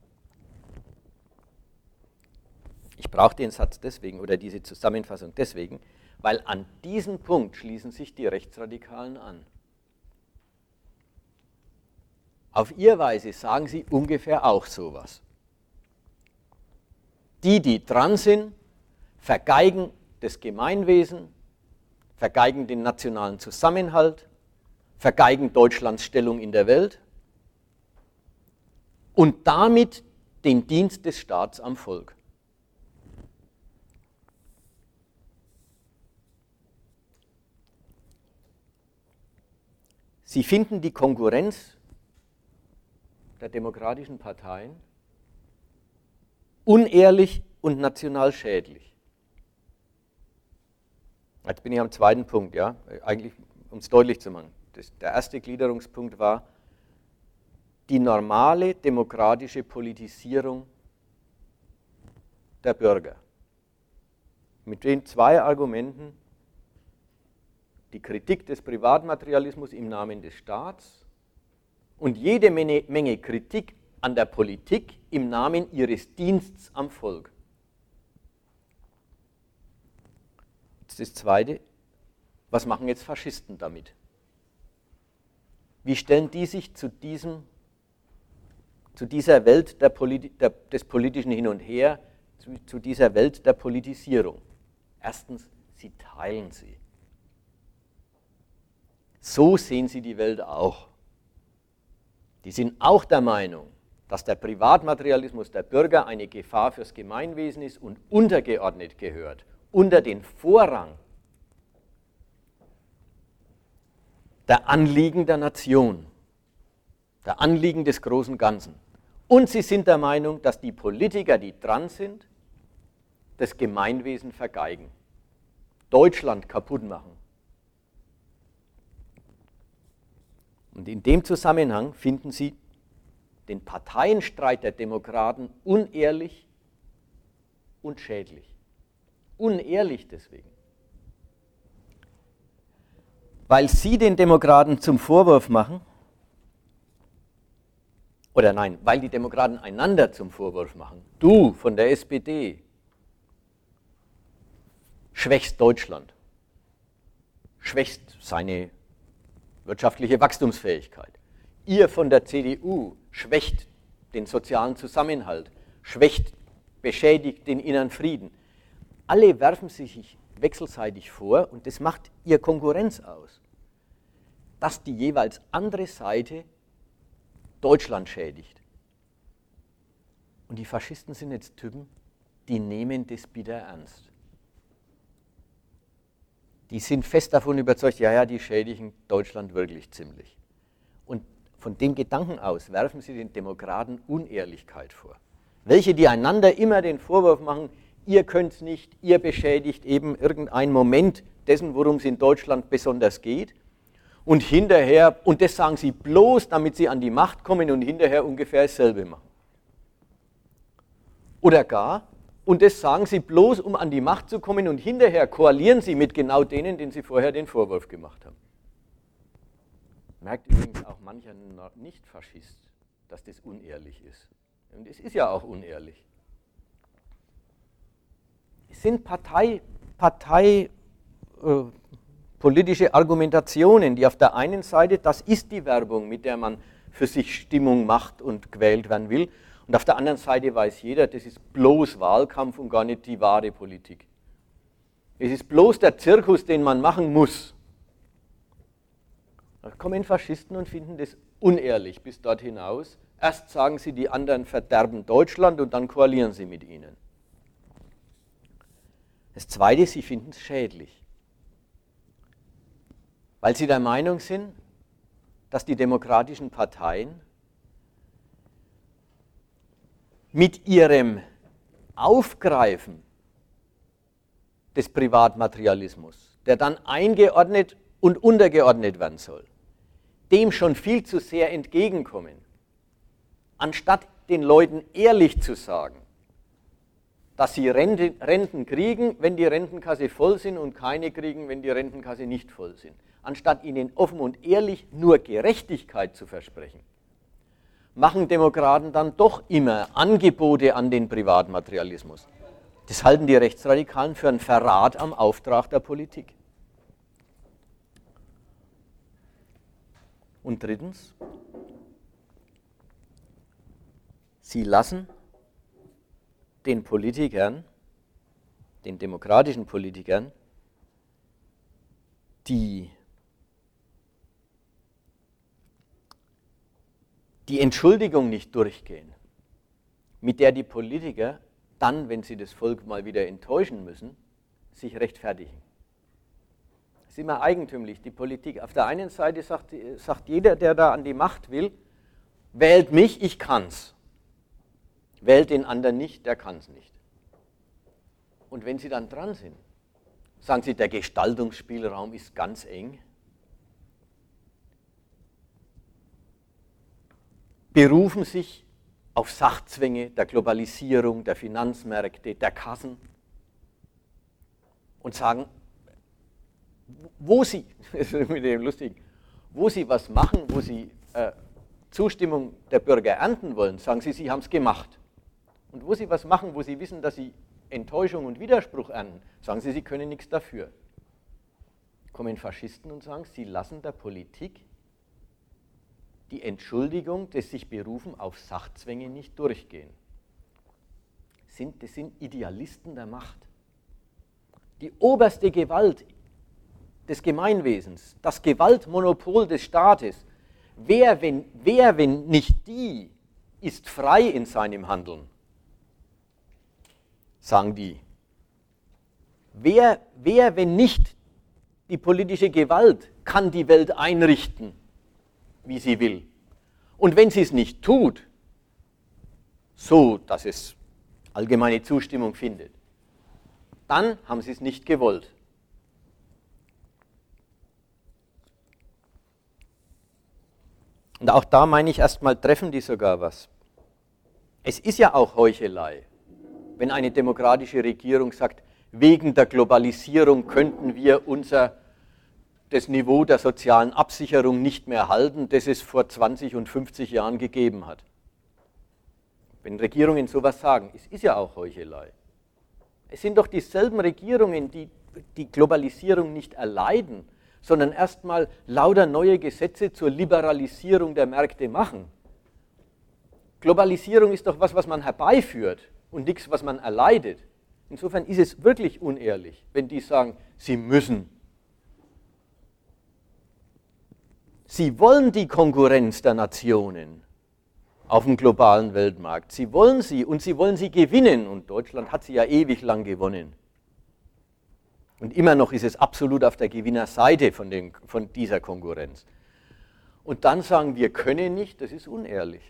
Ich brauche den Satz deswegen oder diese Zusammenfassung deswegen, weil an diesen Punkt schließen sich die Rechtsradikalen an. Auf ihre Weise sagen sie ungefähr auch sowas. Die dran sind, vergeigen das Gemeinwesen, vergeigen den nationalen Zusammenhalt, vergeigen Deutschlands Stellung in der Welt und damit den Dienst des Staats am Volk. Sie finden die Konkurrenz der demokratischen Parteien unehrlich und national schädlich. Jetzt bin ich am zweiten Punkt, ja, eigentlich um es deutlich zu machen. Der erste Gliederungspunkt war die normale demokratische Politisierung der Bürger. Mit den zwei Argumenten, die Kritik des Privatmaterialismus im Namen des Staats und jede Menge Kritik an der Politik im Namen ihres Dienstes am Volk. Jetzt das Zweite, was machen jetzt Faschisten damit? Wie stellen die sich zu dieser Welt des politischen Hin und Her, zu dieser Welt der Politisierung? Erstens, sie teilen sie. So sehen sie die Welt auch. Die sind auch der Meinung, dass der Privatmaterialismus der Bürger eine Gefahr fürs Gemeinwesen ist und untergeordnet gehört, unter den Vorrang der Anliegen der Nation, der Anliegen des großen Ganzen. Und sie sind der Meinung, dass die Politiker, die dran sind, das Gemeinwesen vergeigen, Deutschland kaputt machen. Und in dem Zusammenhang finden Sie den Parteienstreit der Demokraten unehrlich und schädlich. Unehrlich deswegen. Weil Sie den Demokraten zum Vorwurf machen, oder nein, weil die Demokraten einander zum Vorwurf machen. Du von der SPD schwächst Deutschland, schwächst seine wirtschaftliche Wachstumsfähigkeit. Ihr von der CDU schwächt den sozialen Zusammenhalt, beschädigt den inneren Frieden. alle werfen sich wechselseitig vor, und das macht ihr Konkurrenz aus, dass die jeweils andere Seite Deutschland schädigt. Und die Faschisten sind jetzt Typen, die nehmen das bitter ernst. Die sind fest davon überzeugt, ja, die schädigen Deutschland wirklich ziemlich. Und von dem Gedanken aus werfen sie den Demokraten Unehrlichkeit vor. Welche, die einander immer den Vorwurf machen, ihr könnt es nicht, ihr beschädigt eben irgendeinen Moment dessen, worum es in Deutschland besonders geht. Und hinterher, und das sagen sie bloß, damit sie an die Macht kommen und hinterher ungefähr dasselbe machen. Oder gar, und das sagen sie bloß, um an die Macht zu kommen, und hinterher koalieren sie mit genau denen, denen sie vorher den Vorwurf gemacht haben. Merkt übrigens auch mancher Nicht-Faschist, dass das unehrlich ist. Und es ist ja auch unehrlich. Es sind politische Argumentationen, die auf der einen Seite, das ist die Werbung, mit der man für sich Stimmung macht und gewählt werden will, und auf der anderen Seite weiß jeder, das ist bloß Wahlkampf und gar nicht die wahre Politik. Es ist bloß der Zirkus, den man machen muss. Da kommen Faschisten und finden das unehrlich bis dort hinaus. Erst sagen sie, die anderen verderben Deutschland, und dann koalieren sie mit ihnen. Das Zweite, sie finden es schädlich. Weil sie der Meinung sind, dass die demokratischen Parteien mit ihrem Aufgreifen des Privatmaterialismus, der dann eingeordnet und untergeordnet werden soll, dem schon viel zu sehr entgegenkommen, anstatt den Leuten ehrlich zu sagen, dass sie Renten kriegen, wenn die Rentenkasse voll sind, und keine kriegen, wenn die Rentenkasse nicht voll sind. Anstatt ihnen offen und ehrlich nur Gerechtigkeit zu versprechen, machen Demokraten dann doch immer Angebote an den Privatmaterialismus. Das halten die Rechtsradikalen für einen Verrat am Auftrag der Politik. Und drittens, sie lassen den Politikern, den demokratischen Politikern, die Entschuldigung nicht durchgehen, mit der die Politiker dann, wenn sie das Volk mal wieder enttäuschen müssen, sich rechtfertigen. Das ist immer eigentümlich, die Politik. Auf der einen Seite sagt jeder, der da an die Macht will, wählt mich, ich kann's. Wählt den anderen nicht, der kann's nicht. Und wenn sie dann dran sind, sagen sie, der Gestaltungsspielraum ist ganz eng. Berufen sich auf Sachzwänge der Globalisierung, der Finanzmärkte, der Kassen und sagen, wo sie, das ist mit dem lustig, wo sie was machen, wo sie Zustimmung der Bürger ernten wollen, sagen sie, sie haben es gemacht. Und wo sie was machen, wo sie wissen, dass sie Enttäuschung und Widerspruch ernten, sagen sie, sie können nichts dafür. Kommen Faschisten und sagen, sie lassen der Politik die Entschuldigung des sich Berufen auf Sachzwänge nicht durchgehen. Das sind Idealisten der Macht. Die oberste Gewalt des Gemeinwesens, das Gewaltmonopol des Staates, wer, wenn nicht die, ist frei in seinem Handeln, sagen die. Wer, wenn nicht die politische Gewalt, kann die Welt einrichten, wie sie will. Und wenn sie es nicht tut, so dass es allgemeine Zustimmung findet, dann haben sie es nicht gewollt. Und auch da meine ich erstmal, treffen die sogar was. Es ist ja auch Heuchelei, wenn eine demokratische Regierung sagt, wegen der Globalisierung könnten wir das Niveau der sozialen Absicherung nicht mehr halten, das es vor 20 und 50 Jahren gegeben hat. Wenn Regierungen sowas sagen, es ist ja auch Heuchelei. Es sind doch dieselben Regierungen, die die Globalisierung nicht erleiden, sondern erstmal lauter neue Gesetze zur Liberalisierung der Märkte machen. Globalisierung ist doch was man herbeiführt und nichts, was man erleidet. Insofern ist es wirklich unehrlich, wenn die sagen, sie müssen. Sie wollen die Konkurrenz der Nationen auf dem globalen Weltmarkt. Sie wollen sie und sie wollen sie gewinnen. Und Deutschland hat sie ja ewig lang gewonnen. Und immer noch ist es absolut auf der Gewinnerseite von dieser Konkurrenz. Und dann sagen, wir können nicht, das ist unehrlich.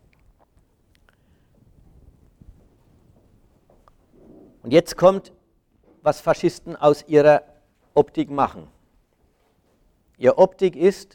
Und jetzt kommt, was Faschisten aus ihrer Optik machen. Ihre Optik ist,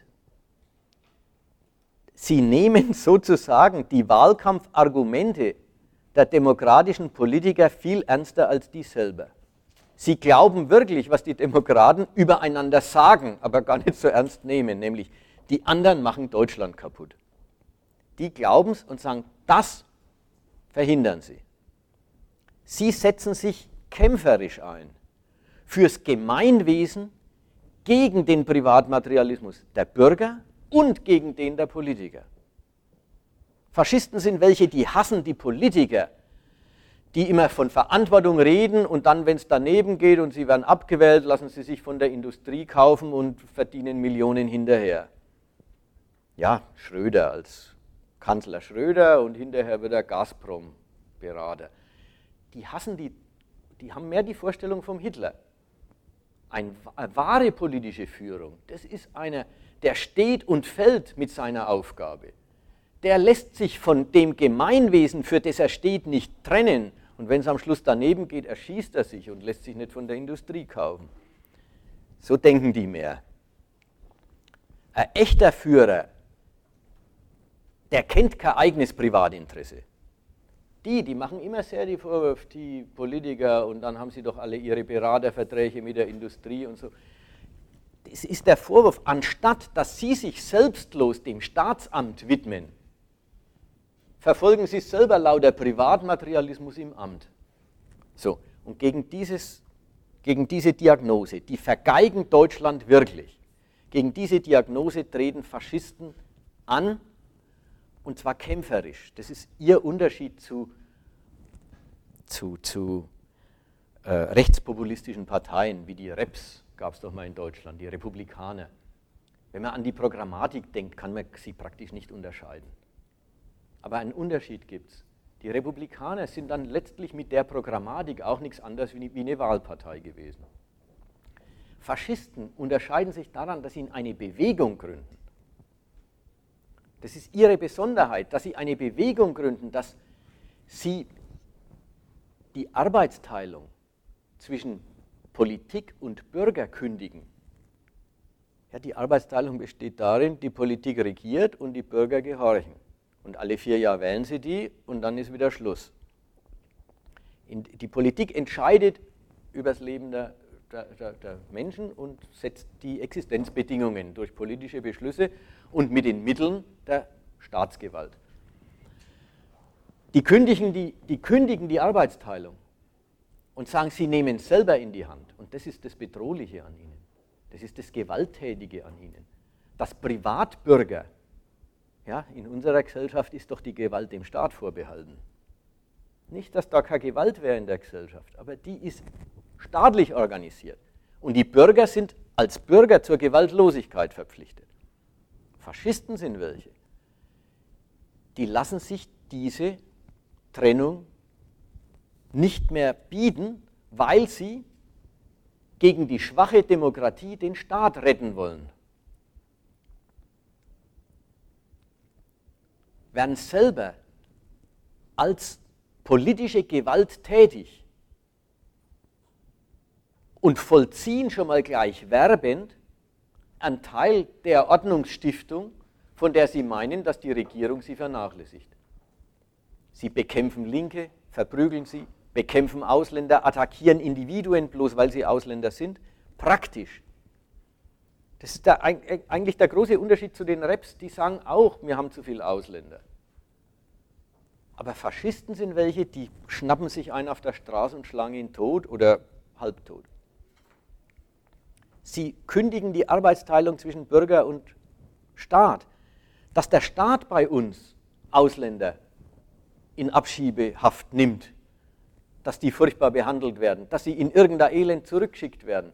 sie nehmen sozusagen die Wahlkampfargumente der demokratischen Politiker viel ernster als die selber. Sie glauben wirklich, was die Demokraten übereinander sagen, aber gar nicht so ernst nehmen, nämlich die anderen machen Deutschland kaputt. Die glauben es und sagen, das verhindern sie. Sie setzen sich kämpferisch ein fürs Gemeinwesen gegen den Privatmaterialismus der Bürger und gegen den der Politiker. Faschisten sind welche, die hassen die Politiker, die immer von Verantwortung reden und dann, wenn es daneben geht und sie werden abgewählt, lassen sie sich von der Industrie kaufen und verdienen Millionen hinterher. Ja, Schröder als Kanzler Schröder und hinterher wird er Gazprom-Berater. Die hassen die haben mehr die Vorstellung vom Hitler. Eine wahre politische Führung, das ist einer, der steht und fällt mit seiner Aufgabe. Der lässt sich von dem Gemeinwesen, für das er steht, nicht trennen. Und wenn es am Schluss daneben geht, erschießt er sich und lässt sich nicht von der Industrie kaufen. So denken die mehr. Ein echter Führer, der kennt kein eigenes Privatinteresse. Die machen immer sehr die Vorwürfe, die Politiker, und dann haben sie doch alle ihre Beraterverträge mit der Industrie und so. Das ist der Vorwurf, anstatt dass sie sich selbstlos dem Staatsamt widmen, verfolgen sie selber lauter Privatmaterialismus im Amt. So, und gegen diese Diagnose, die vergeigen Deutschland wirklich, gegen diese Diagnose treten Faschisten an, und zwar kämpferisch. Das ist ihr Unterschied zu rechtspopulistischen Parteien, wie die Reps, gab es doch mal in Deutschland, die Republikaner. Wenn man an die Programmatik denkt, kann man sie praktisch nicht unterscheiden. Aber einen Unterschied gibt es. Die Republikaner sind dann letztlich mit der Programmatik auch nichts anderes wie eine Wahlpartei gewesen. Faschisten unterscheiden sich daran, dass sie eine Bewegung gründen. Das ist ihre Besonderheit, dass sie eine Bewegung gründen, dass sie die Arbeitsteilung zwischen Politik und Bürger kündigen. Ja, die Arbeitsteilung besteht darin, die Politik regiert und die Bürger gehorchen. Und alle 4 Jahre wählen sie die und dann ist wieder Schluss. Die Politik entscheidet über das Leben der Menschen und setzt die Existenzbedingungen durch politische Beschlüsse und mit den Mitteln der Staatsgewalt. Die kündigen die Arbeitsteilung und sagen, sie nehmen es selber in die Hand. Und das ist das Bedrohliche an ihnen. Das ist das Gewalttätige an ihnen. Dass Privatbürger, ja, in unserer Gesellschaft ist doch die Gewalt dem Staat vorbehalten. Nicht, dass da keine Gewalt wäre in der Gesellschaft, aber die ist staatlich organisiert. Und die Bürger sind als Bürger zur Gewaltlosigkeit verpflichtet. Faschisten sind welche. Die lassen sich diese Trennung nicht mehr bieten, weil sie gegen die schwache Demokratie den Staat retten wollen. Werden selber als politische Gewalt tätig und vollziehen schon mal gleich werbend einen Teil der Ordnungsstiftung, von der sie meinen, dass die Regierung sie vernachlässigt. Sie bekämpfen Linke, verprügeln sie, bekämpfen Ausländer, attackieren Individuen, bloß weil sie Ausländer sind. Praktisch. Das ist eigentlich der große Unterschied zu den Reps, die sagen auch, wir haben zu viele Ausländer. Aber Faschisten sind welche, die schnappen sich einen auf der Straße und schlagen ihn tot oder halbtot. Sie kündigen die Arbeitsteilung zwischen Bürger und Staat. Dass der Staat bei uns Ausländer in Abschiebehaft nimmt, dass die furchtbar behandelt werden, dass sie in irgendein Elend zurückgeschickt werden.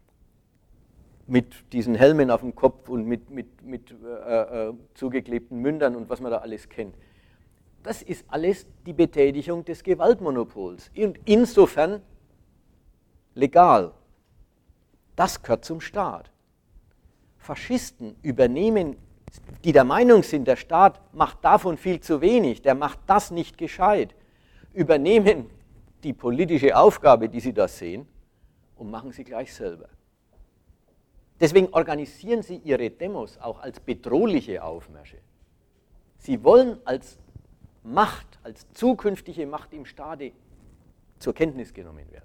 Mit diesen Helmen auf dem Kopf und mit zugeklebten Mündern und was man da alles kennt. Das ist alles die Betätigung des Gewaltmonopols und insofern legal. Das gehört zum Staat. Faschisten übernehmen, die der Meinung sind, der Staat macht davon viel zu wenig, der macht das nicht gescheit, übernehmen die politische Aufgabe, die sie da sehen, und machen sie gleich selber. Deswegen organisieren sie ihre Demos auch als bedrohliche Aufmärsche. Sie wollen als Macht, als zukünftige Macht im Staate zur Kenntnis genommen werden.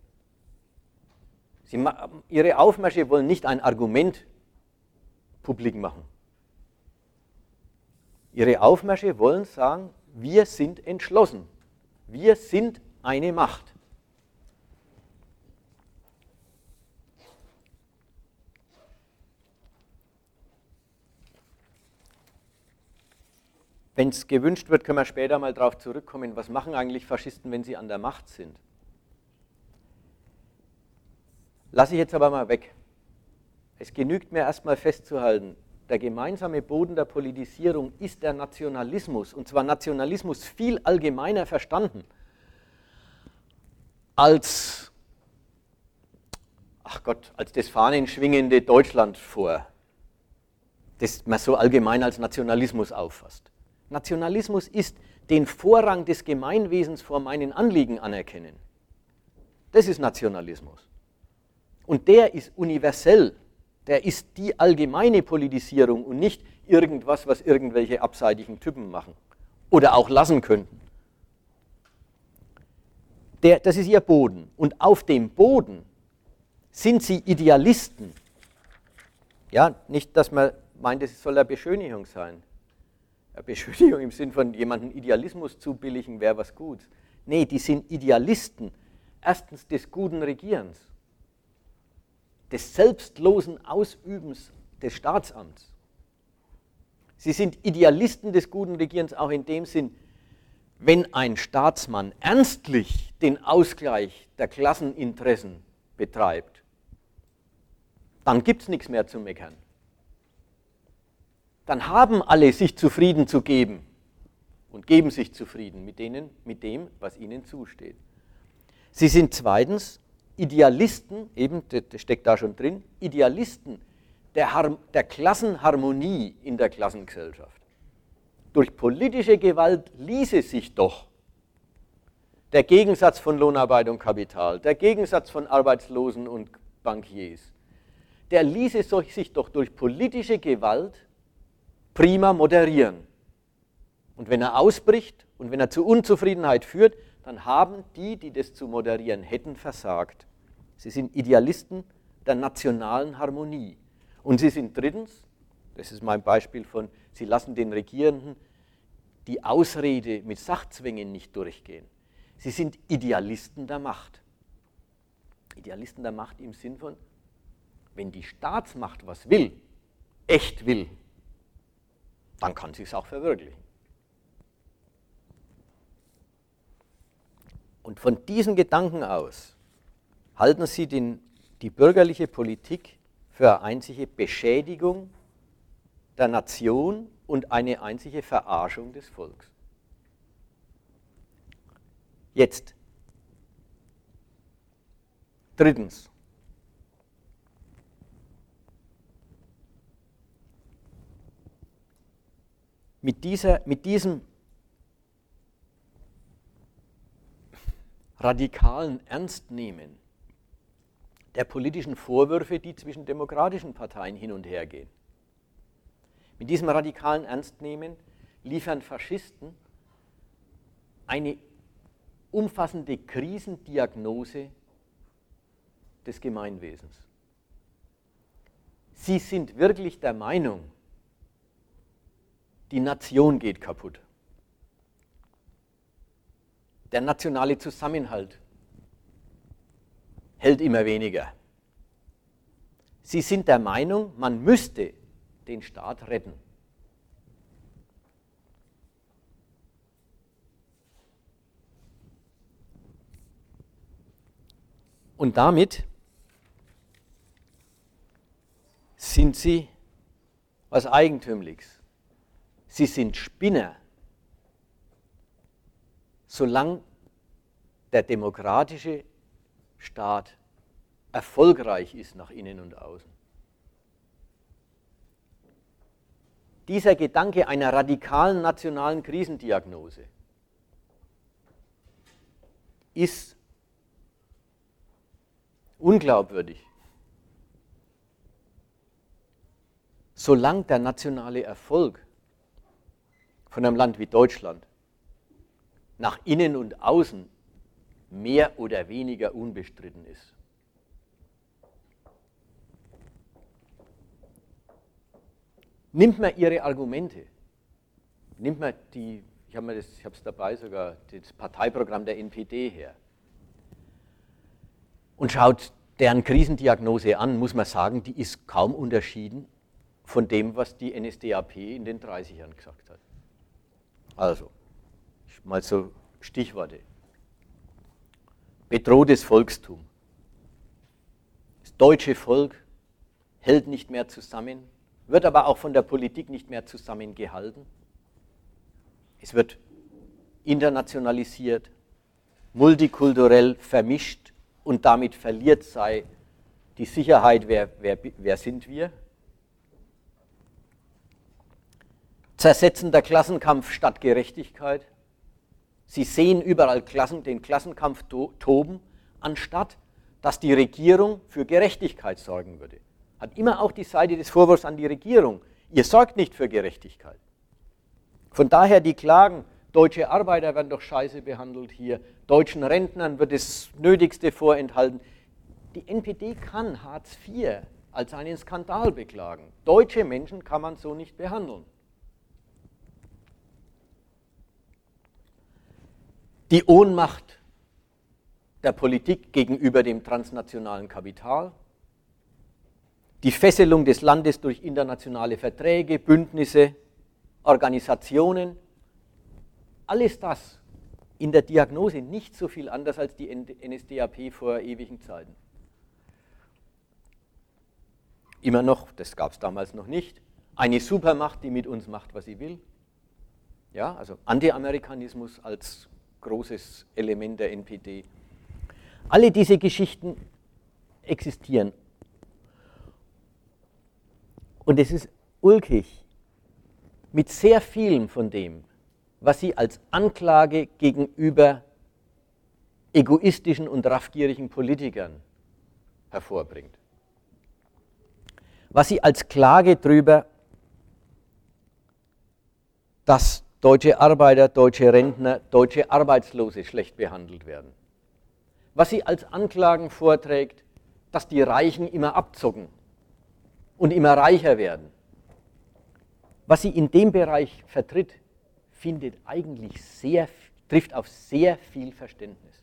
Ihre Aufmärsche wollen nicht ein Argument publik machen. Ihre Aufmärsche wollen sagen, wir sind entschlossen, wir sind eine Macht. Wenn es gewünscht wird, können wir später mal darauf zurückkommen, was machen eigentlich Faschisten, wenn sie an der Macht sind. Lasse ich jetzt aber mal weg. Es genügt mir erstmal festzuhalten, der gemeinsame Boden der Politisierung ist der Nationalismus, und zwar Nationalismus viel allgemeiner verstanden als, als das fahnenschwingende Deutschland vor, das man so allgemein als Nationalismus auffasst. Nationalismus ist den Vorrang des Gemeinwesens vor meinen Anliegen anerkennen. Das ist Nationalismus. Und der ist universell. Der ist die allgemeine Politisierung und nicht irgendwas, was irgendwelche abseitigen Typen machen oder auch lassen könnten. Das ist ihr Boden. Und auf dem Boden sind sie Idealisten. Ja, nicht, dass man meint, es soll eine Beschönigung sein. Eine Beschönigung im Sinn von jemandem Idealismus zubilligen wäre was Gutes. Nee, die sind Idealisten. Erstens des guten Regierens, des selbstlosen Ausübens des Staatsamts. Sie sind Idealisten des guten Regierens auch in dem Sinn, wenn ein Staatsmann ernstlich den Ausgleich der Klasseninteressen betreibt, dann gibt es nichts mehr zu meckern. Dann haben alle sich zufrieden zu geben und geben sich zufrieden mit dem, was ihnen zusteht. Sie sind zweitens Idealisten, eben, das steckt da schon drin, Idealisten der Klassenharmonie in der Klassengesellschaft. Durch politische Gewalt ließe sich doch der Gegensatz von Lohnarbeit und Kapital, der Gegensatz von Arbeitslosen und Bankiers, der ließe sich doch durch politische Gewalt prima moderieren. Und wenn er ausbricht und wenn er zu Unzufriedenheit führt, dann haben die das zu moderieren hätten, versagt. Sie sind Idealisten der nationalen Harmonie. Und sie sind drittens, das ist mein Beispiel von, sie lassen den Regierenden die Ausrede mit Sachzwängen nicht durchgehen. Sie sind Idealisten der Macht. Idealisten der Macht im Sinn von, wenn die Staatsmacht was will, echt will, dann kann sie es auch verwirklichen. Und von diesen Gedanken aus halten sie die bürgerliche Politik für eine einzige Beschädigung der Nation und eine einzige Verarschung des Volks. Jetzt, drittens, mit diesem radikalen Ernstnehmen der politischen Vorwürfe, die zwischen demokratischen Parteien hin und her gehen. Mit diesem radikalen Ernstnehmen liefern Faschisten eine umfassende Krisendiagnose des Gemeinwesens. Sie sind wirklich der Meinung, die Nation geht kaputt. Der nationale Zusammenhalt hält immer weniger. Sie sind der Meinung, man müsste den Staat retten. Und damit sind sie was Eigentümliches. Sie sind Spinner, solange der demokratische Staat erfolgreich ist nach innen und außen. Dieser Gedanke einer radikalen nationalen Krisendiagnose ist unglaubwürdig. Solange der nationale Erfolg von einem Land wie Deutschland nach innen und außen mehr oder weniger unbestritten ist. Nimmt man ihre Argumente, nimmt man die, ich habe es dabei sogar, das Parteiprogramm der NPD her und schaut deren Krisendiagnose an, muss man sagen, die ist kaum unterschieden von dem, was die NSDAP in den 30ern gesagt hat. Also, mal so Stichworte. Bedrohtes Volkstum. Das deutsche Volk hält nicht mehr zusammen, wird aber auch von der Politik nicht mehr zusammengehalten. Es wird internationalisiert, multikulturell vermischt und damit verliert sei die Sicherheit, wer sind wir? Zersetzender Klassenkampf statt Gerechtigkeit. Sie sehen überall den Klassenkampf toben, anstatt dass die Regierung für Gerechtigkeit sorgen würde. Hat immer auch die Seite des Vorwurfs an die Regierung. Ihr sorgt nicht für Gerechtigkeit. Von daher die Klagen, deutsche Arbeiter werden doch scheiße behandelt hier, deutschen Rentnern wird das Nötigste vorenthalten. Die NPD kann Hartz IV als einen Skandal beklagen. Deutsche Menschen kann man so nicht behandeln. Die Ohnmacht der Politik gegenüber dem transnationalen Kapital, die Fesselung des Landes durch internationale Verträge, Bündnisse, Organisationen, alles das in der Diagnose nicht so viel anders als die NSDAP vor ewigen Zeiten. Immer noch, das gab es damals noch nicht, eine Supermacht, die mit uns macht, was sie will. Ja, also Anti-Amerikanismus als großes Element der NPD. Alle diese Geschichten existieren. Und es ist ulkig, mit sehr vielem von dem, was sie als Anklage gegenüber egoistischen und raffgierigen Politikern hervorbringt. Was sie als Klage darüber, dass deutsche Arbeiter, deutsche Rentner, deutsche Arbeitslose schlecht behandelt werden. Was sie als Anklagen vorträgt, dass die Reichen immer abzocken und immer reicher werden. Was sie in dem Bereich vertritt, findet eigentlich trifft auf sehr viel Verständnis.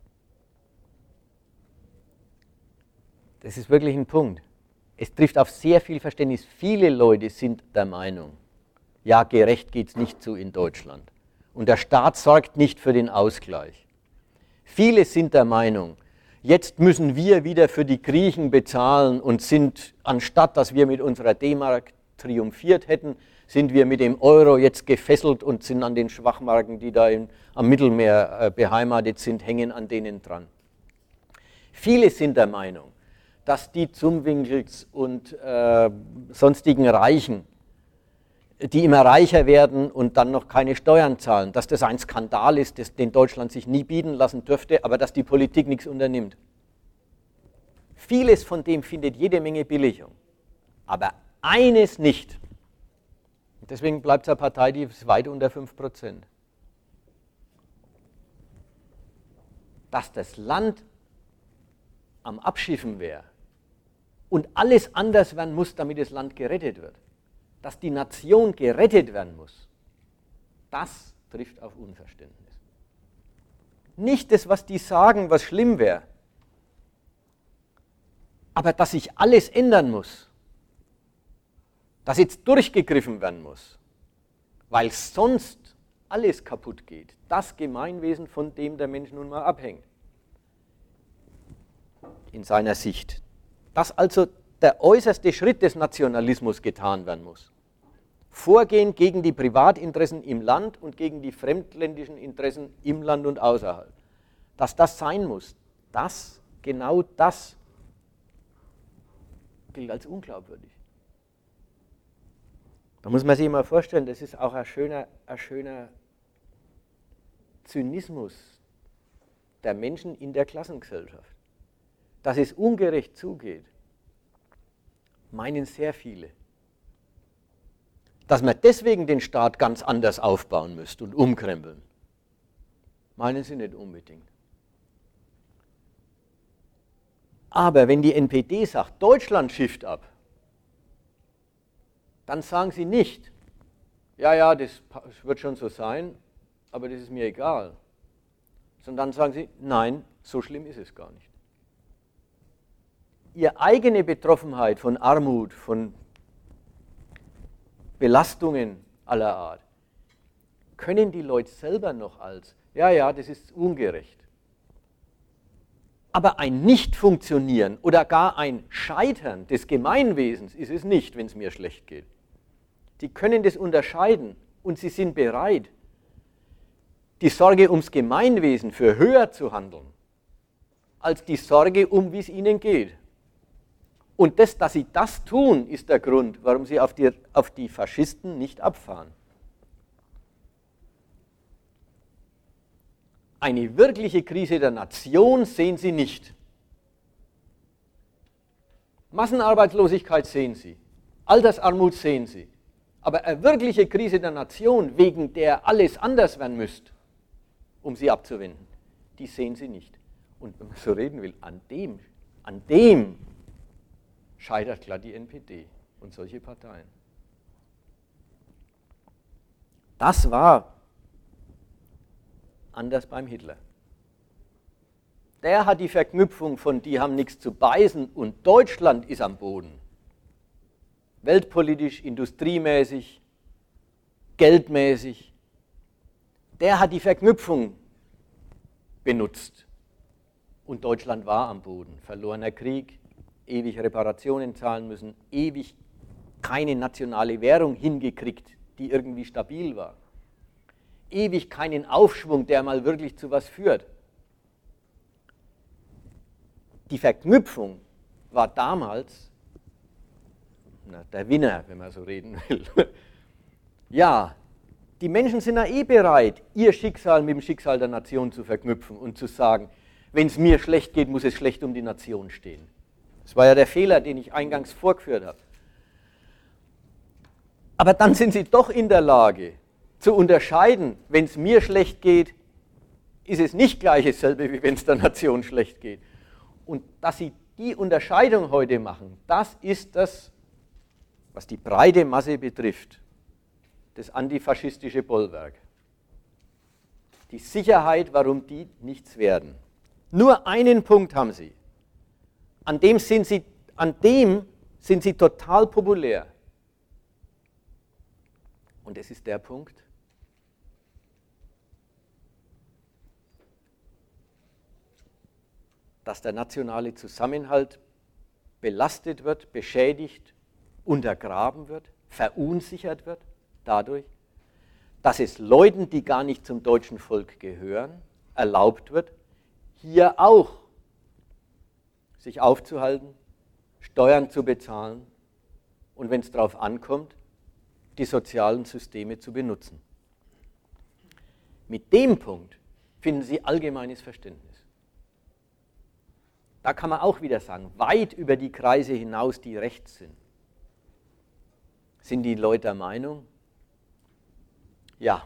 Das ist wirklich ein Punkt. Es trifft auf sehr viel Verständnis. Viele Leute sind der Meinung, ja, gerecht geht es nicht zu in Deutschland. Und der Staat sorgt nicht für den Ausgleich. Viele sind der Meinung, jetzt müssen wir wieder für die Griechen bezahlen und sind, anstatt dass wir mit unserer D-Mark triumphiert hätten, sind wir mit dem Euro jetzt gefesselt und sind an den Schwachmarken, die da am Mittelmeer beheimatet sind, hängen an denen dran. Viele sind der Meinung, dass die Zumwinkels und sonstigen Reichen, die immer reicher werden und dann noch keine Steuern zahlen, dass das ein Skandal ist, den Deutschland sich nie bieten lassen dürfte, aber dass die Politik nichts unternimmt. Vieles von dem findet jede Menge Billigung, aber eines nicht. Und deswegen bleibt es eine Partei, die ist weit unter 5%. Dass das Land am Abschiffen wäre und alles anders werden muss, damit das Land gerettet wird, dass die Nation gerettet werden muss, das trifft auf Unverständnis. Nicht das, was die sagen, was schlimm wäre, aber dass sich alles ändern muss, dass jetzt durchgegriffen werden muss, weil sonst alles kaputt geht. Das Gemeinwesen, von dem der Mensch nun mal abhängt. in seiner Sicht, dass also der äußerste Schritt des Nationalismus getan werden muss. Vorgehen gegen die Privatinteressen im Land und gegen die fremdländischen Interessen im Land und außerhalb. Dass das sein muss, genau das gilt als unglaubwürdig. Da muss man sich mal vorstellen, das ist auch ein schöner Zynismus der Menschen in der Klassengesellschaft. Dass es ungerecht zugeht, meinen sehr viele. Dass man deswegen den Staat ganz anders aufbauen müsste und umkrempeln, meinen sie nicht unbedingt. Aber wenn die NPD sagt, Deutschland schifft ab, dann sagen sie nicht, ja, das wird schon so sein, aber das ist mir egal. Sondern dann sagen sie, nein, so schlimm ist es gar nicht. Ihre eigene Betroffenheit von Armut, von Belastungen aller Art, können die Leute selber noch als, ja, das ist ungerecht. Aber ein Nicht-Funktionieren oder gar ein Scheitern des Gemeinwesens ist es nicht, wenn es mir schlecht geht. Sie können das unterscheiden und sie sind bereit, die Sorge ums Gemeinwesen für höher zu handeln, als die Sorge wie es ihnen geht. Und das, dass sie das tun, ist der Grund, warum sie auf die Faschisten nicht abfahren. Eine wirkliche Krise der Nation sehen sie nicht. Massenarbeitslosigkeit sehen sie, Altersarmut sehen sie. Aber eine wirkliche Krise der Nation, wegen der alles anders werden müsste, um sie abzuwenden, die sehen sie nicht. Und wenn man so reden will, an dem scheitert klar die NPD und solche Parteien. Das war anders beim Hitler. Der hat die Verknüpfung von die haben nichts zu beißen und Deutschland ist am Boden. Weltpolitisch, industriemäßig, geldmäßig. Der hat die Verknüpfung benutzt. Und Deutschland war am Boden. Verlorener Krieg, ewig Reparationen zahlen müssen, ewig keine nationale Währung hingekriegt, die irgendwie stabil war. Ewig keinen Aufschwung, der mal wirklich zu was führt. Die Verknüpfung war damals der Winner, wenn man so reden will. Ja, die Menschen sind ja bereit, ihr Schicksal mit dem Schicksal der Nation zu verknüpfen und zu sagen, wenn es mir schlecht geht, muss es schlecht um die Nation stehen. Das war ja der Fehler, den ich eingangs vorgeführt habe. Aber dann sind sie doch in der Lage zu unterscheiden, wenn es mir schlecht geht, ist es nicht gleich dasselbe, wie wenn es der Nation schlecht geht. Und dass sie die Unterscheidung heute machen, das ist das, was die breite Masse betrifft, das antifaschistische Bollwerk. Die Sicherheit, warum die nichts werden. Nur einen Punkt haben sie. An dem sind sie total populär. Und das ist der Punkt, dass der nationale Zusammenhalt belastet wird, beschädigt, untergraben wird, verunsichert wird dadurch, dass es Leuten, die gar nicht zum deutschen Volk gehören, erlaubt wird, hier auch sich aufzuhalten, Steuern zu bezahlen und, wenn es darauf ankommt, die sozialen Systeme zu benutzen. Mit dem Punkt finden Sie allgemeines Verständnis. Da kann man auch wieder sagen, weit über die Kreise hinaus, die rechts sind. Sind die Leute der Meinung? Ja.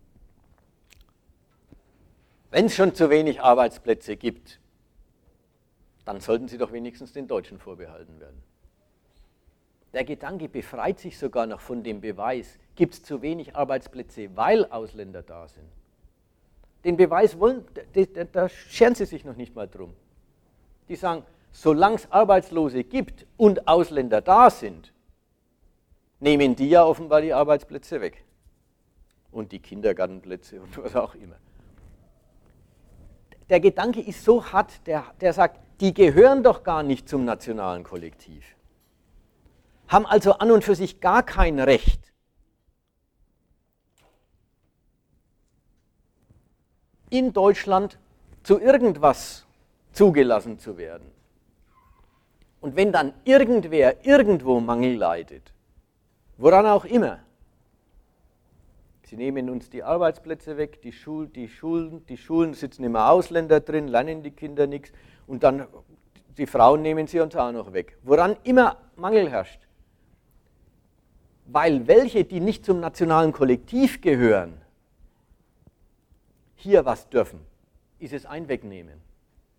Wenn es schon zu wenig Arbeitsplätze gibt, dann sollten sie doch wenigstens den Deutschen vorbehalten werden. Der Gedanke befreit sich sogar noch von dem Beweis, gibt es zu wenig Arbeitsplätze, weil Ausländer da sind. Den Beweis da scheren sie sich noch nicht mal drum. Die sagen, solange es Arbeitslose gibt und Ausländer da sind, nehmen die ja offenbar die Arbeitsplätze weg. Und die Kindergartenplätze und was auch immer. Der Gedanke ist so hart, der sagt, die gehören doch gar nicht zum nationalen Kollektiv, haben also an und für sich gar kein Recht, in Deutschland zu irgendwas zugelassen zu werden. Und wenn dann irgendwer irgendwo Mangel leidet, woran auch immer, sie nehmen uns die Arbeitsplätze weg, die Schulen sitzen immer Ausländer drin, lernen die Kinder nichts und dann die Frauen nehmen sie uns auch noch weg. Woran immer Mangel herrscht, weil welche, die nicht zum nationalen Kollektiv gehören, hier was dürfen, ist es ein Wegnehmen.